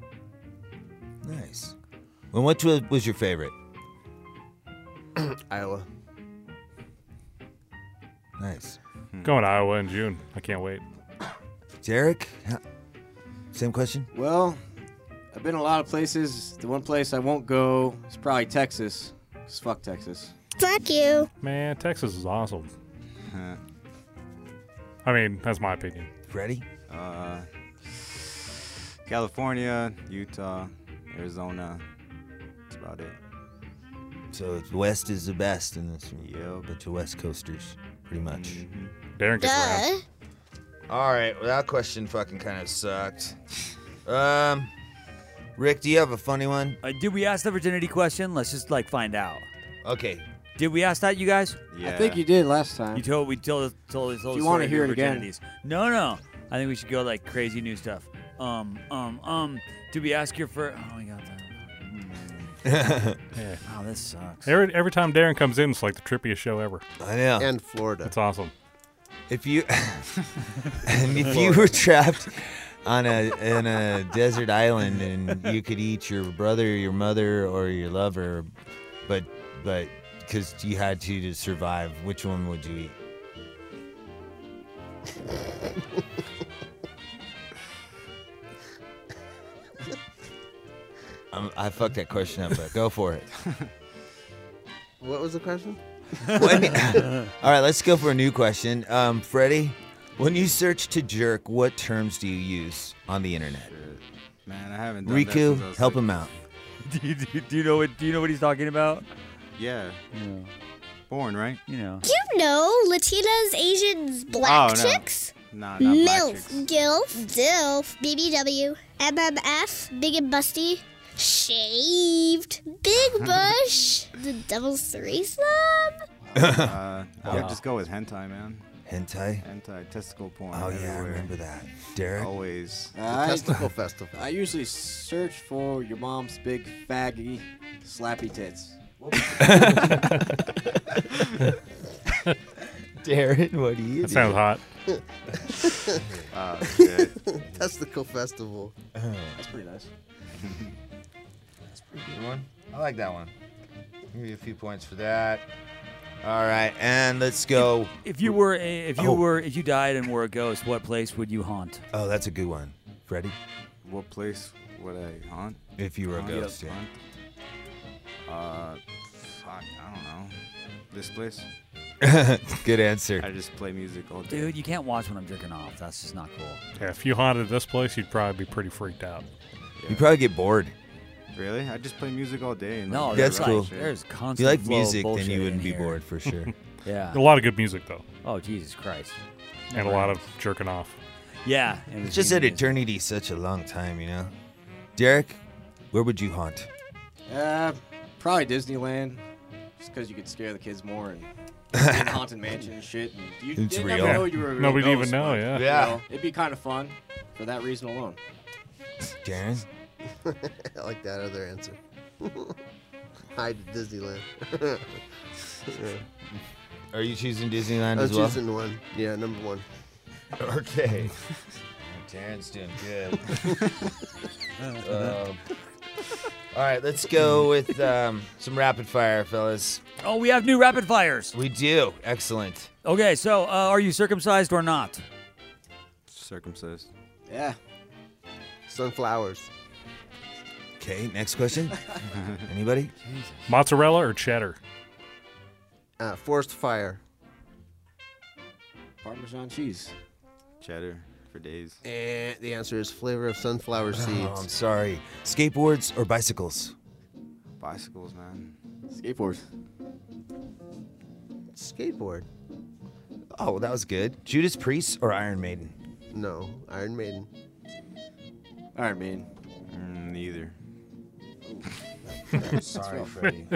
Nice. Well, which was your favorite? Iowa. Nice. Going to Iowa in June. I can't wait. Derek? Same question? Well, I've been a lot of places. The one place I won't go is probably Texas. 'Cause fuck Texas. Fuck you. Man, Texas is awesome. I mean, that's my opinion. Freddie? California, Utah, Arizona. That's about it. So West is the best in this room. Yep. Bunch of West Coasters, pretty much. Darren gets around. Duh. All right, well, that question fucking kind of sucked. Rick, do you have a funny one? Did we ask the virginity question? Let's just find out. Okay. Did we ask that, you guys? Yeah. I think you did last time. We told you the wanna story of hear your it again. virginities. No. I think we should go crazy new stuff. Did we ask your first? Oh, we got that. Yeah. Oh, this sucks. Every time Darren comes in, it's like the trippiest show ever. I know. And Florida. That's awesome. If you were trapped on a desert island and you could eat your brother, your mother, or your lover, but because you had to survive, which one would you eat? I fucked that question up, but go for it. What was the question? All right, let's go for a new question. Freddie, when you search to jerk, what terms do you use on the internet? Man, I haven't done that since I Riku, was help like- him out. do you know what he's talking about? Yeah. Yeah. Born, right? You know. You know, Latinas, Asians, black Oh, no. chicks. Nah, not black MILF, chicks. GILF, DILF, BBW, MMF, Big and Busty, Shaved, Big Bush, The Devil's Threesome. I would just go with hentai, man. Hentai? Hentai, testicle porn. Oh, yeah, I everywhere. remember that. Derek? Always. Testicle Festival. I usually search for your mom's big faggy slappy tits. Darren, what do you That do? sounds hot. Shit. Testicle Festival. That's pretty nice. That's a pretty good one. I like that one. I'll give you a few points for that. All right, and let's go. If you died and were a ghost, what place would you haunt? Oh, that's a good one. Freddie? What place would I haunt? If you were a Haunt? ghost, yeah. Fuck, I don't know. This place? Good answer. I just play music all day. Dude, you can't watch when I'm jerking off. That's just not cool. Yeah, if you haunted this place, you'd probably be pretty freaked out. You probably get bored. Really? I just play music all day. And No, like, That's there's cool. like, there's If constant you like flow of music, then bullshit you in wouldn't be here. bored for sure. Yeah. A lot of good music, though, Oh, Jesus Christ. and a lot of jerking off. Yeah. it was It's just that genius. eternity's such a long time, you know? Derek, where would you haunt? Probably Disneyland, just because you could scare the kids more and in haunted mansion and shit. And you It's didn't real. Never know you were a real Nobody'd even ghost, know, but, yeah. you Yeah. know, it'd be kind of fun for that reason alone. Darren? I like that other answer. Hide to Disneyland. Are you choosing Disneyland I was as well? choosing one. Yeah, number one. Okay. Darren's doing good. All right, let's go with some rapid fire, fellas. Oh, we have new rapid fires. We do. Excellent. Okay, so are you circumcised or not? Circumcised. Yeah. Sunflowers. Okay, next question. Anybody? Mozzarella or cheddar? Forced fire. Parmesan cheese. Cheddar for days. And the answer is flavor of sunflower seeds. Oh, I'm sorry. Skateboards or bicycles? Bicycles, man. Skateboards. Skateboard. Oh, well, that was good. Judas Priest or Iron Maiden? No, Iron Maiden. Iron Maiden. Neither. Sorry, Freddie.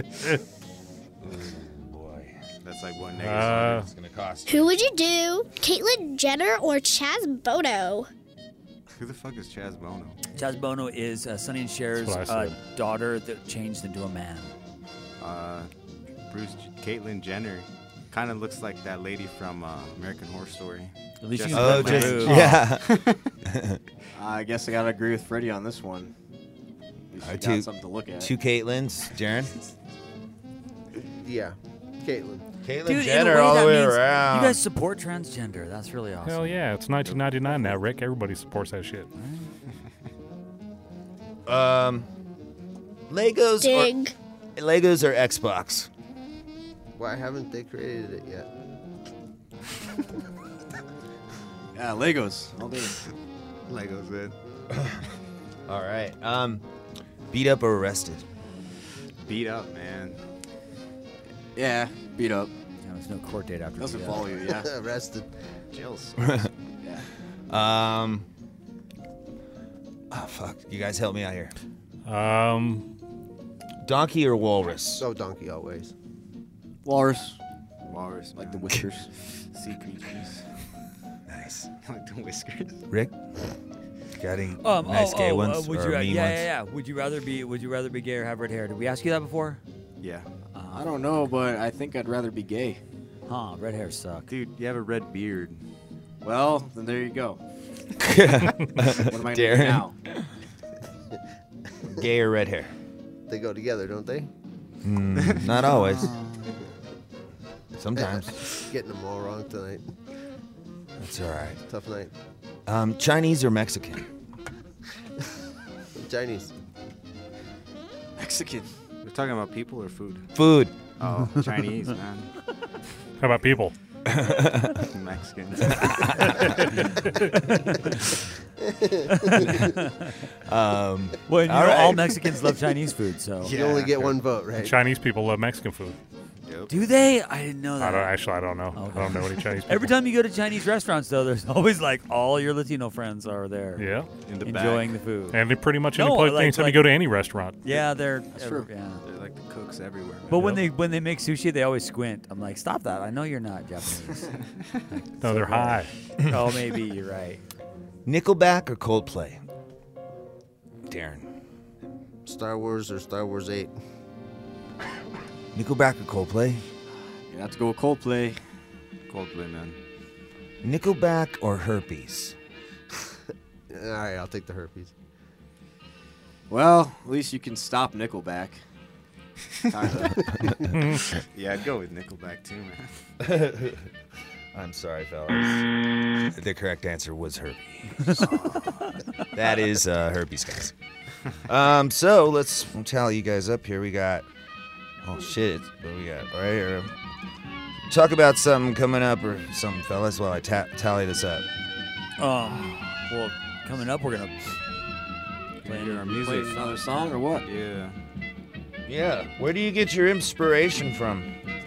Boy. That's like one negative. It's going to cost Who would you do? Caitlyn Jenner or Chaz Bono? Who the fuck is Chaz Bono? Chaz Bono is Sonny and Cher's That's what I said. daughter that changed into a man. Caitlyn Jenner. Kind of looks like that lady from American Horror Story. At least Just she's like got my boobs. boobs. Yeah. I guess I gotta agree with Freddie on this one. At least you got two- something to look at. Two Caitlins. Darren? Yeah, Caitlyn. Caitlyn Dude, in a Jenner way, all the that way means around. You guys support transgender. That's really awesome. Hell yeah, it's 1999 now, Rick. Everybody supports that shit. Legos Dig. or Legos or Xbox? Why haven't they created it yet? Yeah, Legos. All day. Legos, it. All right. Beat up or arrested? Beat up, man. Yeah, beat up. No, there's no court date after Doesn't beat up. follow you, yeah. Arrested. Jail. Yeah. Oh, fuck. You guys help me out here. Donkey or walrus? So donkey always. Walrus. Walrus. Like the whiskers. Sea creatures. Nice. Like the whiskers. Rick? Got any nice gay ones would or you, mean yeah, ones? yeah. Would you rather be gay or have red hair? Did we ask you that before? Yeah. I don't know, but I think I'd rather be gay. Huh, red hair suck. Dude, you have a red beard. Well, then there you go. What am I gonna do Darren? now? Gay or red hair? They go together, don't they? Not always. Sometimes. Getting them all wrong tonight. That's all right. Tough night. Chinese or Mexican? Chinese. Mexican. We're talking about people or food? Food. Oh, Chinese, man. How about people? Mexicans. Well, you know, right. all Mexicans love Chinese food, so. You only get one vote, right? Chinese people love Mexican food. Do they? I didn't know that. I don't know. Okay. I don't know any Chinese people. Every time you go to Chinese restaurants, though, there's always like all your Latino friends are there. Yeah. In the enjoying back. the food. And they're pretty much No, in the place like- anytime like- you go to any restaurant. Yeah, they're true. Yeah. They're like the cooks everywhere. Man. But when they make sushi, they always squint. I'm like, stop that! I know you're not Japanese. No, they're high. Oh, maybe you're right. Nickelback or Coldplay? Darren. Star Wars or Star Wars 8? Nickelback or Coldplay? You have to go with Coldplay. Coldplay, man. Nickelback or herpes? All right, I'll take the herpes. Well, at least you can stop Nickelback. Kinda. Yeah, I'd go with Nickelback too, man. I'm sorry, fellas. The correct answer was herpes. That is herpes, guys. So let's tally you guys up here. We got, oh shit, what do we got right here? Talk about something coming up or something, fellas, while I tally this up. Well, coming up, we're gonna play Hear our music. Play another song or what? Yeah. Yeah, where do you get your inspiration from?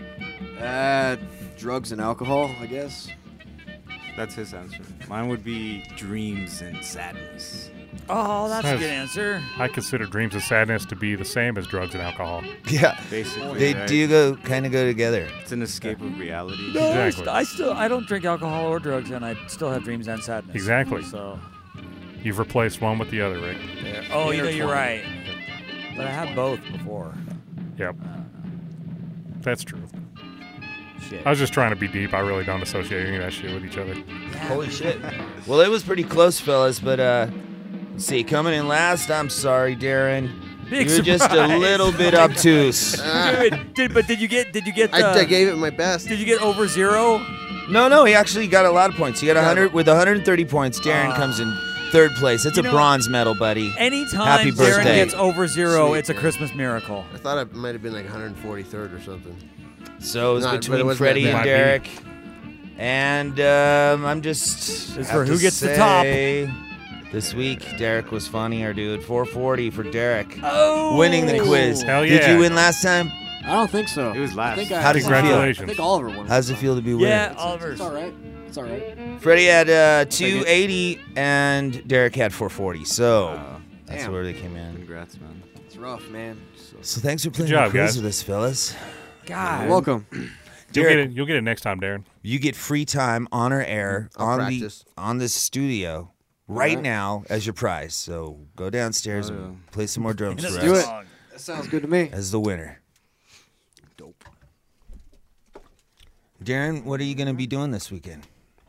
Drugs and alcohol, I guess. That's his answer. Mine would be dreams and sadness. Oh, that's a Nice. good answer. I consider dreams of sadness to be the same as drugs and alcohol. Yeah, Basically, they right? do kind of go together. It's an escape of reality. No, Exactly. I don't drink alcohol or drugs, and I still have dreams and sadness. Exactly. So. You've replaced one with the other, Rick. Yeah. Oh, you know, you're right. But I had both before. Yep. That's true. Shit. I was just trying to be deep. I really don't associate any of that shit with each other. Holy shit. Well, it was pretty close, fellas, but let's see, coming in last, I'm sorry, Darren. Big You're just a surprise. little bit obtuse. Did you get? I gave it my best. Did you get over 0? No, he actually got a lot of points. He got 100 with 130 points. Darren comes in third place. It's a bronze medal, buddy. Anytime Happy Darren birthday. gets over 0, Sweet, it's a man. Christmas miracle. I thought it might have been like 143rd or something. So it was No, but it between wasn't Freddie that and bad. Derek. And I'm just. It's have for who to gets the top. say, This week, Derek was funnier, dude. 440 for Derek. Oh! Winning the quiz. Hell Did yeah. you win last time? I don't think so. It was last. I think How does it feel? Congratulations. I think Oliver won. How does it feel to be winning? Yeah, Oliver's. It's all right. It's all right. Freddie had 280 and Derek had 440. So that's Damn. where they came in. Congrats, man. It's rough, man. So thanks for playing job, the quiz guys. with us, fellas. God. Welcome. Derek, You'll get it next time, Darren. you get free time on our air I'll practice. on this studio right right. now as your prize. So go downstairs and play some more drums Let's for do us it. That sounds good to me. as the winner. Dope. Darren, what are you going to be doing this weekend?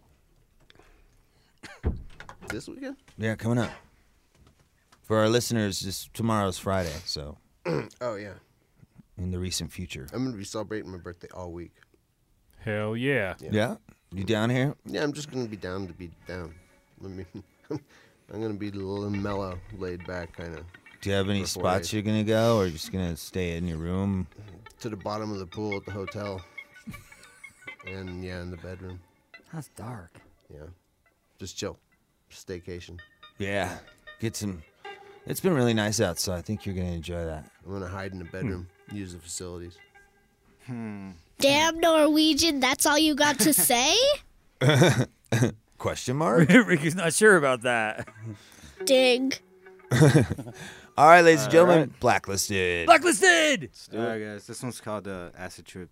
This weekend? Yeah, coming up. For our listeners, just tomorrow's Friday, so Oh, yeah. in the recent future. I'm going to be celebrating my birthday all week. Hell yeah. Yeah? You down here? Yeah, I'm just going to be down to be down. Let me. I'm going to be a little mellow, laid back, kind of Do you have any For 4 spots days. you're going to go, or just going to stay in your room? to the bottom of the pool at the hotel. And, yeah, in the bedroom. That's dark. Yeah. Just chill. Staycation. Yeah. Get some. It's been really nice out, so I think you're going to enjoy that. I'm going to hide in the bedroom, use the facilities. Damn Norwegian, that's all you got to say? Question mark? Ricky's not sure about that. Dig. All right, ladies and gentlemen, Blacklisted. Blacklisted! All right, guys. This one's called Acid Trip.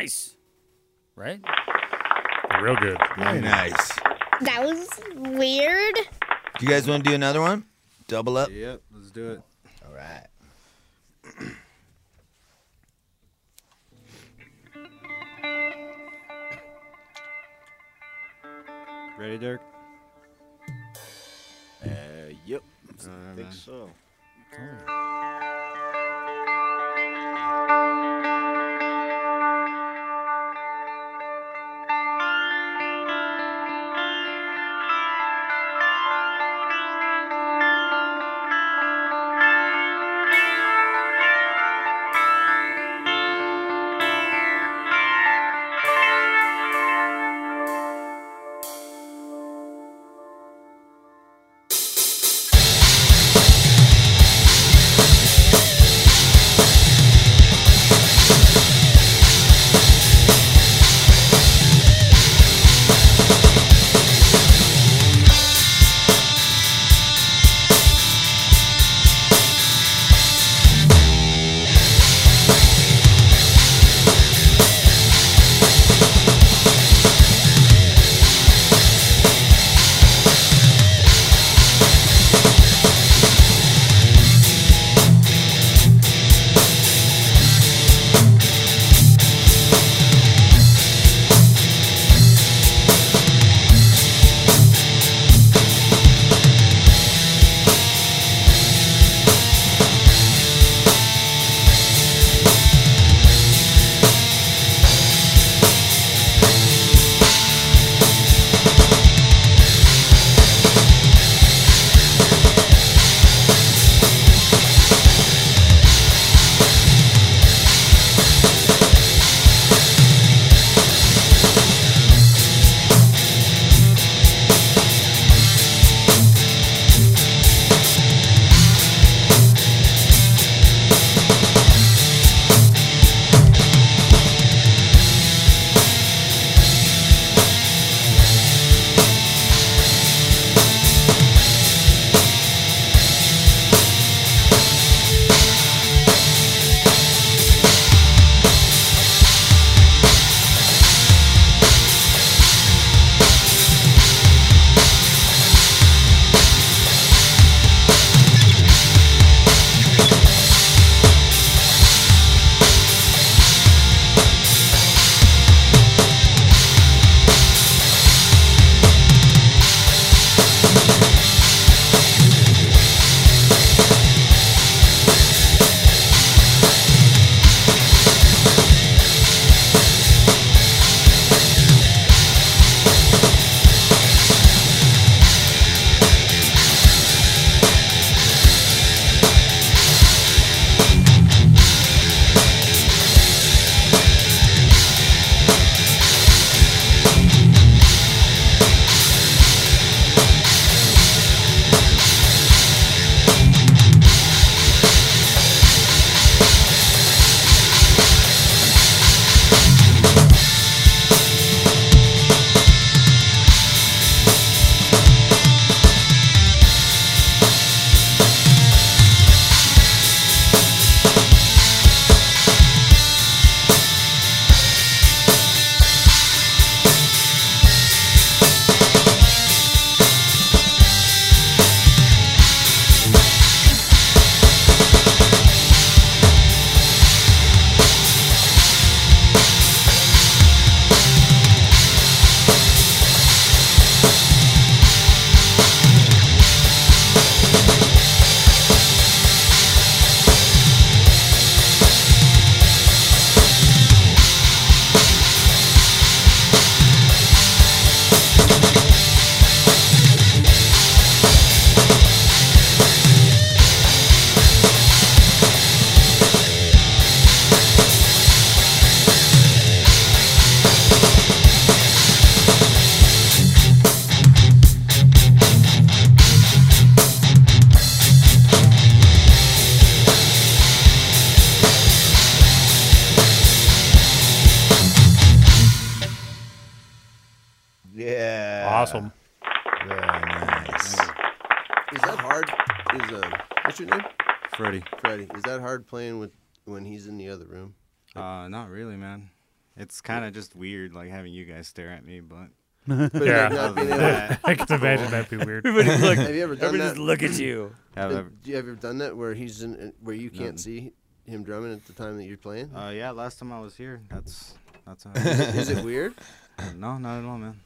Nice. Right? Real good. Very nice. That was weird. Do you guys want to do another one? Double up? Yep, let's do it. All right. Ready, Dirk? Yep. All right, I think man. so. Awesome. Very nice. Is that hard? What's your name? Freddie. Freddie. Is that hard playing with when he's in the other room? Not really, man. It's kind of just weird, like having you guys stare at me, but Yeah. other than that, I can imagine that'd be weird. Everybody look, Have you ever done everybody that? just look at you. have Have ever- you ever done that where he's where you can't see him drumming at the time that you're playing? yeah, last time I was here, that's how. Is it weird? No, not at all, man.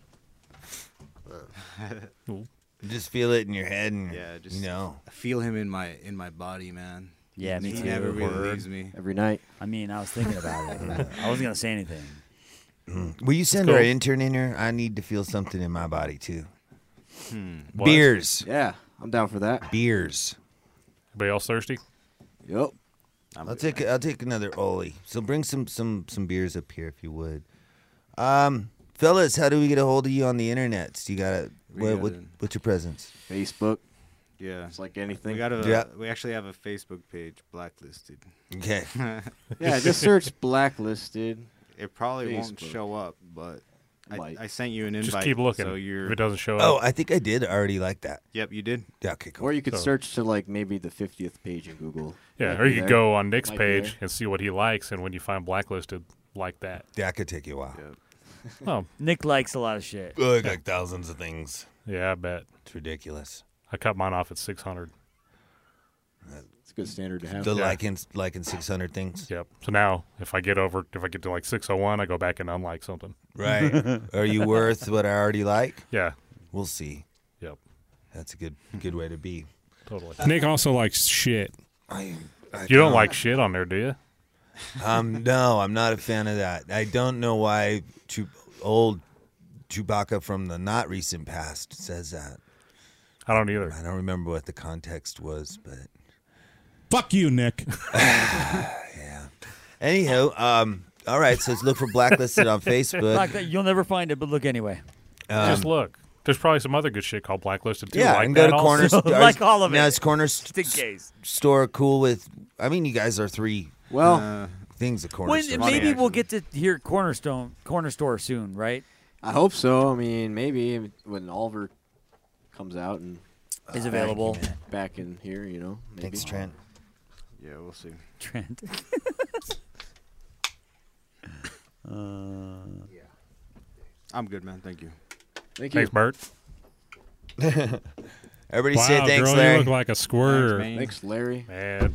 You just feel it in your head, and Yeah, just you know. I feel him in my body, man. Yeah, me He too. never really Word. leaves me. Every night. I mean, I was thinking about it. I wasn't gonna say anything. Will you send cool. our intern in here? I need to feel something in my body too. What? Beers, Yeah, I'm down for that. beers. Everybody else thirsty? Yep. I'll take another Oli. So bring some beers up here if you would. Fellas, how do we get a hold of you on the internet? You got what's your presence? Facebook. Yeah, It's like anything. we actually have a Facebook page, Blacklisted. Okay. Yeah, just search Blacklisted. It probably won't Facebook. show up, but Might. I sent you an invite. Just keep looking. So If you're. it doesn't show Oh, up, I think I did already like that. Yep, you did. Yeah, okay, cool. Or you could So- search to like maybe the 50th page in Google. yeah. Might Or be you could there. go on Nick's Might be page there. and see what he likes, and when you find Blacklisted, like that. That could take you a while. Oh, Nick likes a lot of shit. Like thousands of things. yeah, I bet. It's ridiculous. I cut mine off at 600. It's a good standard to have. The Yeah. liking 600 things. Yep. So now, if I get to like 601, I go back and unlike something. Right. Are you worth what I already like? Yeah. We'll see. Yep. That's a good way to be. Totally. Nick also likes shit. I You don't like shit on there, do you? No, I'm not a fan of that. I don't know why old Chewbacca from the not recent past says that. I don't either. I don't remember what the context was, but Fuck you, Nick. anyhow, all right. So let's look for Blacklisted on Facebook. Like that, you'll never find it, but look anyway. Just look. There's probably some other good shit called Blacklisted too. Yeah, like and go that to also. Corner Store. Like all of it. Now, is Corner Just in case. Store cool with? I mean, you guys are three Well, things at Corner When, Store. maybe we'll get to hear Corner Store soon, right? I hope so. I mean, maybe when Oliver comes out and Is available. back in here, you know. Maybe. Thanks, Trent. Yeah, we'll see. Trent. I'm good, man. Thank you. Thank you. Thanks, Bert. Everybody Wow, say thanks, girl, Larry. you look like a squirter. man. Thanks, Larry. Man.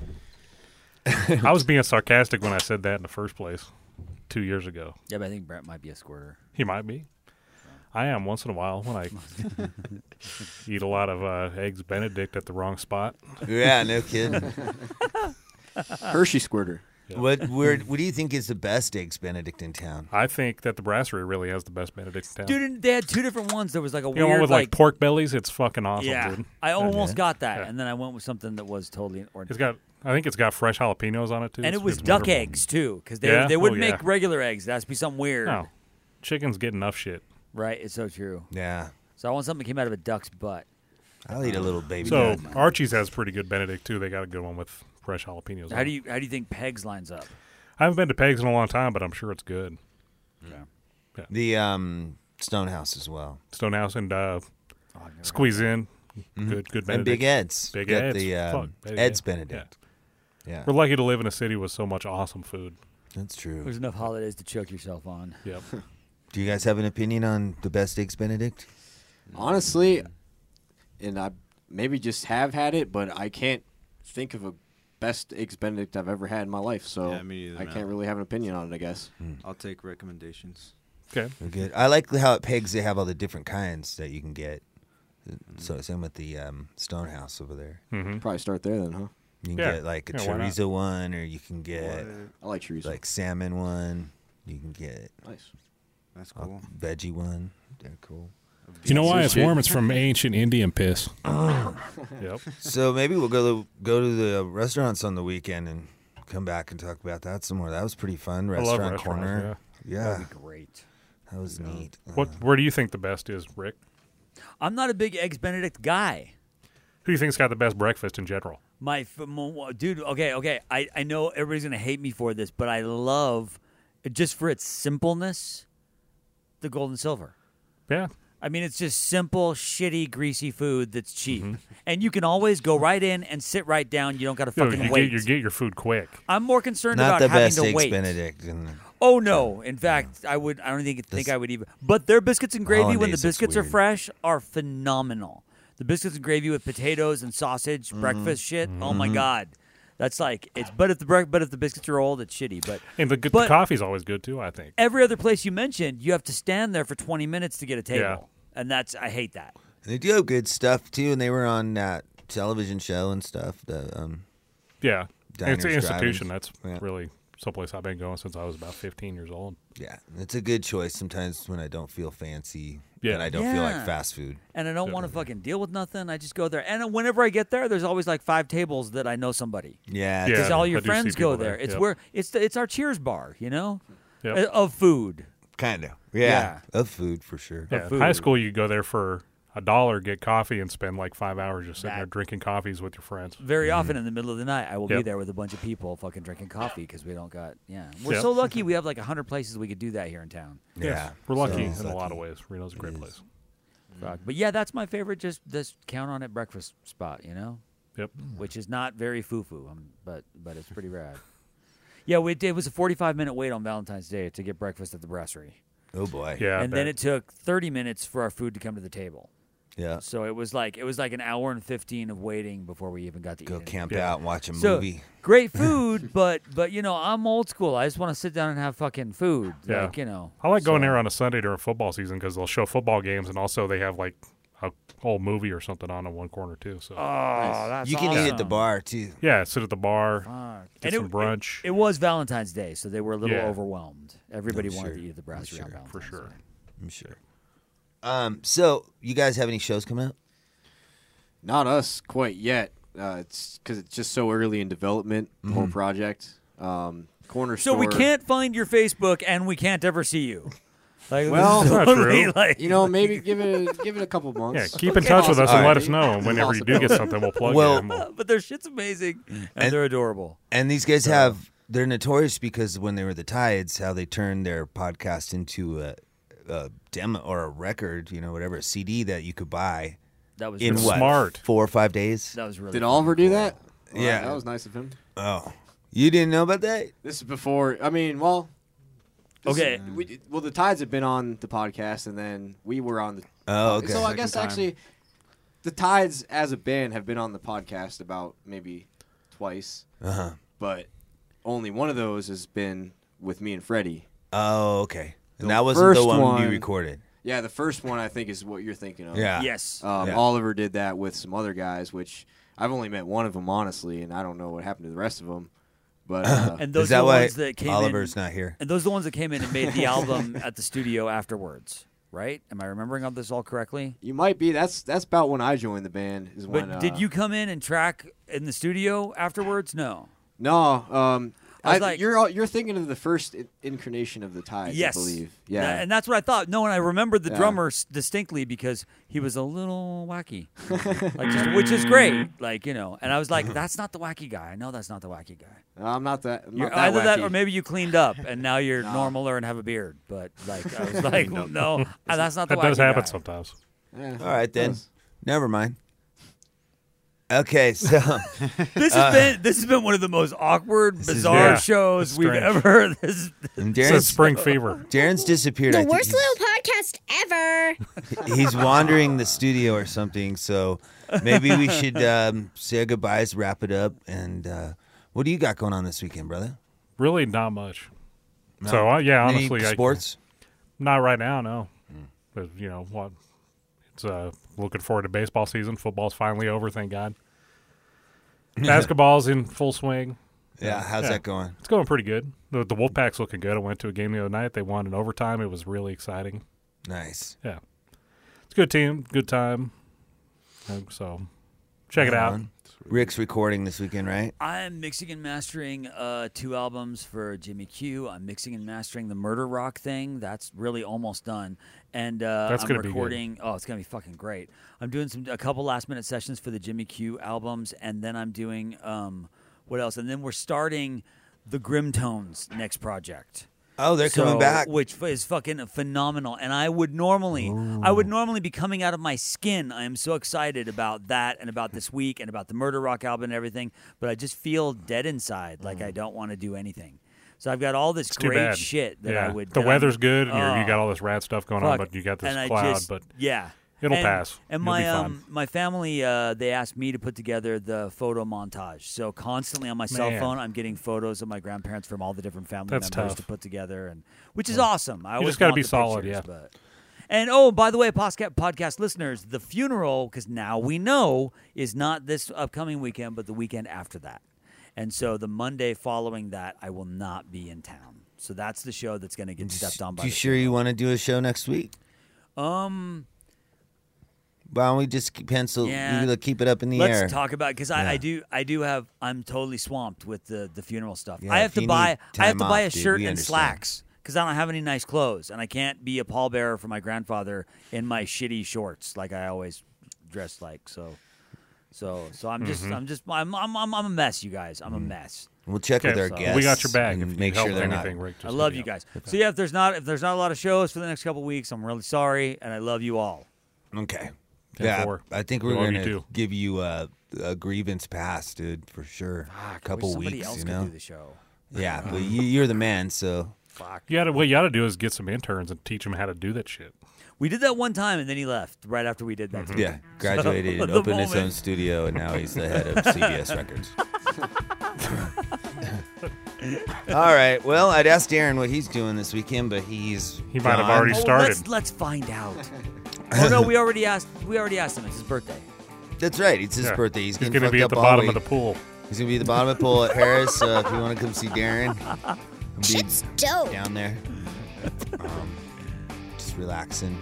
I was being sarcastic when I said that in the first place 2 years ago. Yeah, but I think Brent might be a squirter. He might be. I am once in a while when I eat a lot of Eggs Benedict at the wrong spot. Yeah, no kidding. Hershey squirter. What do you think is the best Eggs Benedict in town? I think that the Brasserie really has the best Benedict in town. Dude, they had two different ones. There was like a you know, weird one with like pork bellies? It's fucking awesome, yeah. dude. I almost Yeah. got that, Yeah. and then I went with something that was totally I think it's got fresh jalapenos on it too. and It's- it was it's duck wonderful. eggs too, because Yeah? they wouldn't Oh, yeah. make regular eggs. It has to be something weird, No, chickens get enough shit. right? It's so true. Yeah, So I want something that came out of a duck's butt. I'll eat a little baby. So duck. Archie's has pretty good Benedict too. They got a good one with fresh jalapenos. How on do it. you think Pegs lines up? I haven't been to Pegs in a long time, but I'm sure it's good. The Stonehouse as well. Stonehouse and Squeeze In, good Benedict. And Big Ed's. Big Got Ed's. the Fuck, Ed's yeah. Benedict. Yeah, We're lucky to live in a city with so much awesome food. that's true. There's enough holidays to choke yourself on. Yep. Do you guys have an opinion on the best Eggs Benedict? Honestly, and I maybe just have had it, but I can't think of a best Eggs Benedict I've ever had in my life. So Yeah, me neither, I man. can't really have an opinion on it, I guess. I'll take recommendations. Okay. They're good. I like how at Pegs they have all the different kinds that you can get. So same with the Stonehouse over there. Mm-hmm. Probably start there then, huh? You can Yeah. get like a Yeah, why not? chorizo one, or you can get I like chorizo. like salmon one. You can get Nice. That's a cool. veggie one. They're cool. Do you know why it's Sushi. warm? It's from ancient Indian piss. Yep. So maybe we'll go to the restaurants on the weekend and come back and talk about that some more. That was pretty fun. I love Restaurant restaurants, corner. Yeah, That'd be great. that was neat. Where do you think the best is, Rick? I'm not a big Eggs Benedict guy. Who do you think's got the best breakfast in general? Dude, okay. I know everybody's gonna hate me for this, but I love, just for its simpleness, the Golden Silver. Yeah. I mean, it's just simple, shitty, greasy food that's cheap, and you can always go right in and sit right down. You don't got to You know, fucking you wait. get your food quick. I'm more concerned Not about the having best to Eggs wait. Benedict. Oh no! In fact, I would. I don't think I would even. But their biscuits and gravy, when the Hollandaise looks biscuits are weird. fresh, are phenomenal. The biscuits and gravy with potatoes and sausage, breakfast shit. Oh my god, that's like it's. But if the biscuits are old, it's shitty. But And the But- coffee's always good too, I think. every other place you mentioned, you have to stand there for 20 minutes to get a table, Yeah. and I hate that. They do have good stuff too, and they were on that television show and stuff. The Yeah. And it's an Diners, institution. drive-ins. That's Yeah. really someplace I've been going since I was about 15 years old. yeah, it's a good choice sometimes when I don't feel fancy. Yeah. and I don't feel Yeah. like fast food. And I don't want to fucking deal with nothing. I just go there, and whenever I get there, there's always like 5 tables that I know somebody. Yeah, Yeah. Because all I your do friends see go people there. there. It's Yep. where it's our Cheers bar, Yep. of food. kind of. Yeah. Of food for sure. Yeah, in food. high school, you go there for $1, get coffee, and spend like 5 hours just sitting there That- drinking coffees with your friends. Very often in the middle of the night, I will be Yep. there with a bunch of people fucking drinking coffee because we don't got. Yeah, we're Yep. so lucky. We have like 100 places we could do that here in town. Yeah, We're lucky So in a lot lucky. of ways. Reno's a great It place. is. Fuck. But yeah, that's my favorite. Just this count on it breakfast spot. Yep. Which is not very foo-foo, but it's pretty rad. Yeah, it was a 45-minute wait on Valentine's Day to get breakfast at the brasserie. Oh boy. Yeah. And then it took 30 minutes for our food to come to the table. Yeah. So it was like an hour and 15 of waiting before we even got to Go eat. camp Yeah. out and watch a So movie. great food, but I'm old school. I just want to sit down and have fucking food. Yeah. Like, I like going so- there on a Sunday during football season because they'll show football games, and also they have like a whole movie or something on in one corner too. So Oh, that's You can eat at the awesome. bar too. yeah, sit at the bar, Fuck. get And some brunch. It was Valentine's Day, so they were a little Yeah. overwhelmed. Everybody I'm wanted sure. to eat at the brasserie on sure. Valentine's for sure. Day. I'm sure. So you guys have any shows coming out? Not us quite yet. It's because it's just so early in development, the whole project. Corner So store. we can't find your Facebook, and we can't ever see you. Like, Well, this is That's not totally, true. like- maybe give it a couple Yeah, months. keep in touch with us and All let right. us know. And whenever you do get something, we'll plug Well- you. And but their shit's amazing, and they're adorable. And these guys they're notorious because when they were the Tides, how they turned their podcast into a demo or a record, whatever, a CD that you could buy That was in really, what, Smart. 4 or 5 days? That was really. Did fucking Oliver do cool. that? Well, Yeah. that was nice of him. Oh, you didn't know about that? This is before. I mean, well. this Okay. is- the Tides have been on the podcast, and then we were on the. Oh, okay. So I Second guess time. actually, the Tides as a band have been on the podcast about maybe twice, Uh-huh. but only one of those has been with me and Freddie. Oh, okay. And The that wasn't the first one, you one- recorded. Yeah, the first one I think is what you're thinking of. Yeah. Yes. Yeah. Oliver did that with some other guys, which I've only met one of them honestly, and I don't know what happened to the rest of them. But and those Is that are the why ones that came Oliver's in. not here? And those are the ones that came in and made the album at the studio afterwards, right? Am I remembering all this all correctly? you might be. That's about when I joined the band. Is But when, did you come in and track in the studio afterwards? No. No. I was like- you're thinking of the first incarnation of the Tides, Yes. I believe. Yeah. And that's what I thought. No, and I remembered the Yeah. drummer distinctly because he was a little wacky, which is great. And I was like, that's not the wacky guy. I know that's not the wacky guy. I'm not that. I'm You're not that either that wacky. or maybe you cleaned up and now you're normaler and have a beard. But I was like, no, that's not the that wacky does happen guy. sometimes. Yeah, All right, then. does. Never mind. Okay, so This has been one of the most awkward, bizarre yeah, shows it's we've strange. ever. and It's Darren's, spring fever. Darren's disappeared. I The think worst little podcast ever. he's wandering the studio or something. So maybe we should say our goodbyes, wrap it up, and what do you got going on this weekend, brother? Really, not much. No? So yeah, Any honestly, sports. not right now. No, but what? It's looking forward to baseball season. Football's finally over, thank God. Basketball's in full swing. Yeah, how's Yeah. that going? It's going pretty good. The Wolfpack's looking good. I went to a game the other night. They won in overtime. It was really exciting. Nice. Yeah, it's a good team, good time. So check it out. Rick's recording this weekend, right? I'm mixing and mastering 2 albums for Jimmy Q. I'm mixing and mastering the Murder Rock thing. That's really almost done. And That's I'm gonna be good. recording. Oh, it's gonna be fucking great. I'm doing a couple last minute sessions for the Jimmy Q albums, and then I'm doing what else? And then we're starting the Grimtones next project. Oh, they're coming back. Which is fucking phenomenal. And I would normally be coming out of my skin. I am so excited about that and about this week and about the Murder Rock album and everything. But I just feel dead inside, like I don't want to do anything. So I've got all this It's too great bad. shit that yeah. I would. The that weather's I'm- good, and you Oh, got all this rad stuff going on, fuck. but you got this And I cloud. just- but yeah, it'll And- pass. And You'll my be fine. my family, they asked me to put together the photo montage. So constantly on my cell Man. phone, I'm getting photos of my grandparents from all the different family That's members tough. to put together, and which is awesome. I You always just gotta want be the solid, pictures, yeah. But, and oh, by the way, podcast listeners, the funeral, because now we know, is not this upcoming weekend, but the weekend after that. And so the Monday following that, I will not be in town. So that's the show that's going to get stepped on by. You the sure you want to do a show next week? Why don't we just pencil? Yeah. We'll keep it up in the Let's air. talk about because Yeah. I do have. I'm totally swamped with the funeral stuff. Yeah, I have if to you buy. need I have to time buy off, a dude, shirt we and understand. slacks because I don't have any nice clothes, and I can't be a pallbearer for my grandfather in my shitty shorts like I always dressed like. So I'm just I'm a mess, you guys. I'm a mess. We'll check with our so guests. We got your back. and If you make help sure they're not. anything, Rick, I just love hit you me up. guys. So yeah, if there's not a lot of shows for the next couple of weeks, I'm really sorry, and I love you all. Okay. 10-4. Yeah, I think we're We love you gonna too. give you a grievance pass, dude, for sure. A couple Somebody weeks, else you could know. do the show. Yeah, but you're the man, so Fuck. What you got to do is get some interns and teach them how to do that shit. We did that one time, and then he left right after we did that. too. yeah. Graduated and the opened his own moment- studio, and now he's the head of CBS Records. All right. Well, I'd asked Darren what he's doing this weekend, but he might have already started. Let's find out. Oh no, we already asked him. It's his birthday. That's right. It's his Yeah. birthday. He's He's getting going to fucked be at up the all bottom of week. the pool. He's gonna be at the bottom of the pool at Harris. So if you want to come see Darren, he'll be Shit's dope. down there, just relaxing.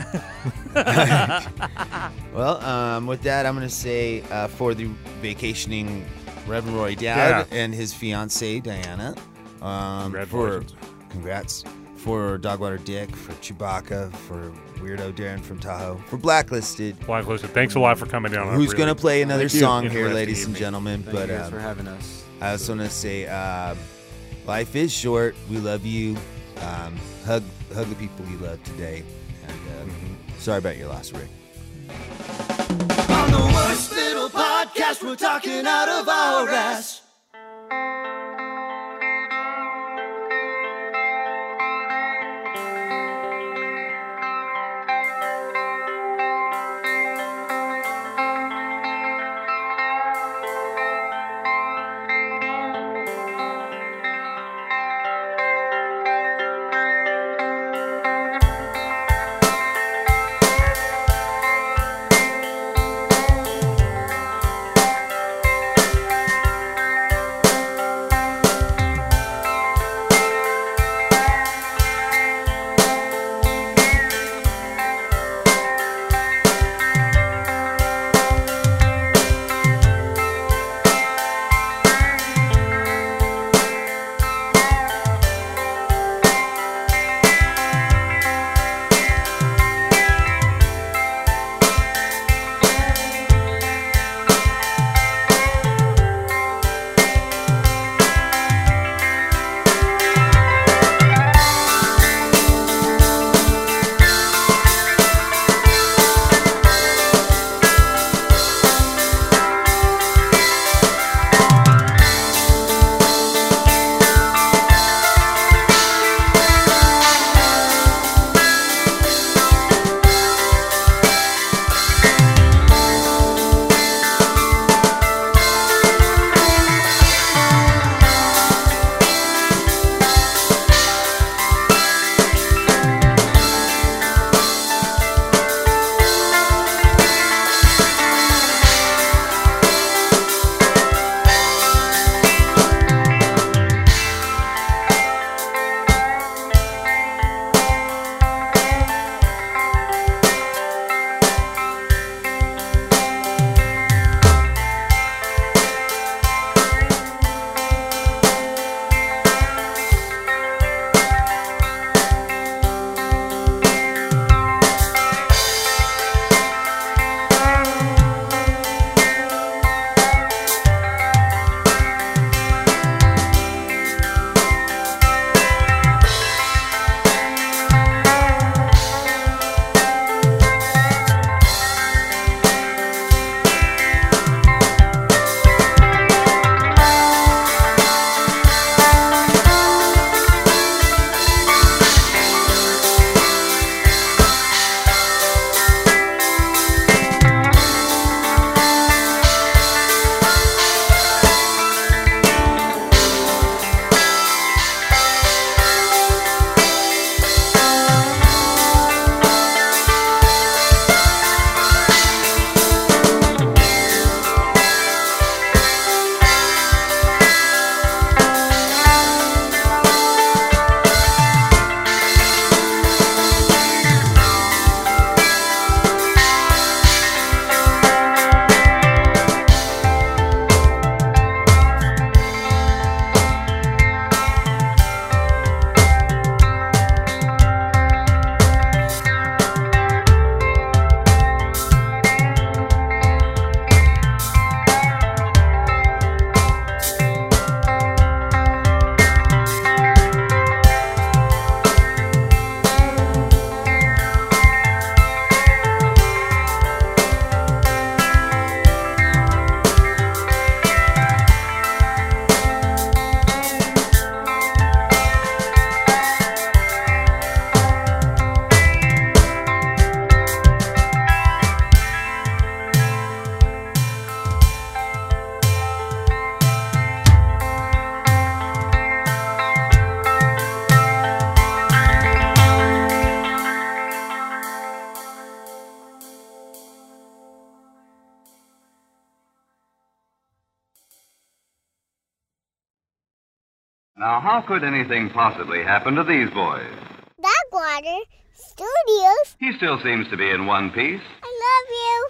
Well, with that, I'm gonna say for the vacationing Reverend Roy Dowd and his fiancee Diana. Congratulations. Congrats for Dogwater Dick, for Chewbacca, for Weirdo Darren from Tahoe, for Blacklisted. Blacklisted. Thanks a lot for coming down. Who's gonna play another Thank you. song here, Interesting ladies and evening. gentlemen? Thank But you guys for having us. I also want to say, life is short. We love you. Hug the people you love today. And sorry about your loss, Rick. On the worst little podcast, we're talking out of our ass. Now, how could anything possibly happen to these boys? Dogwater Studios. He still seems to be in one piece. I love you.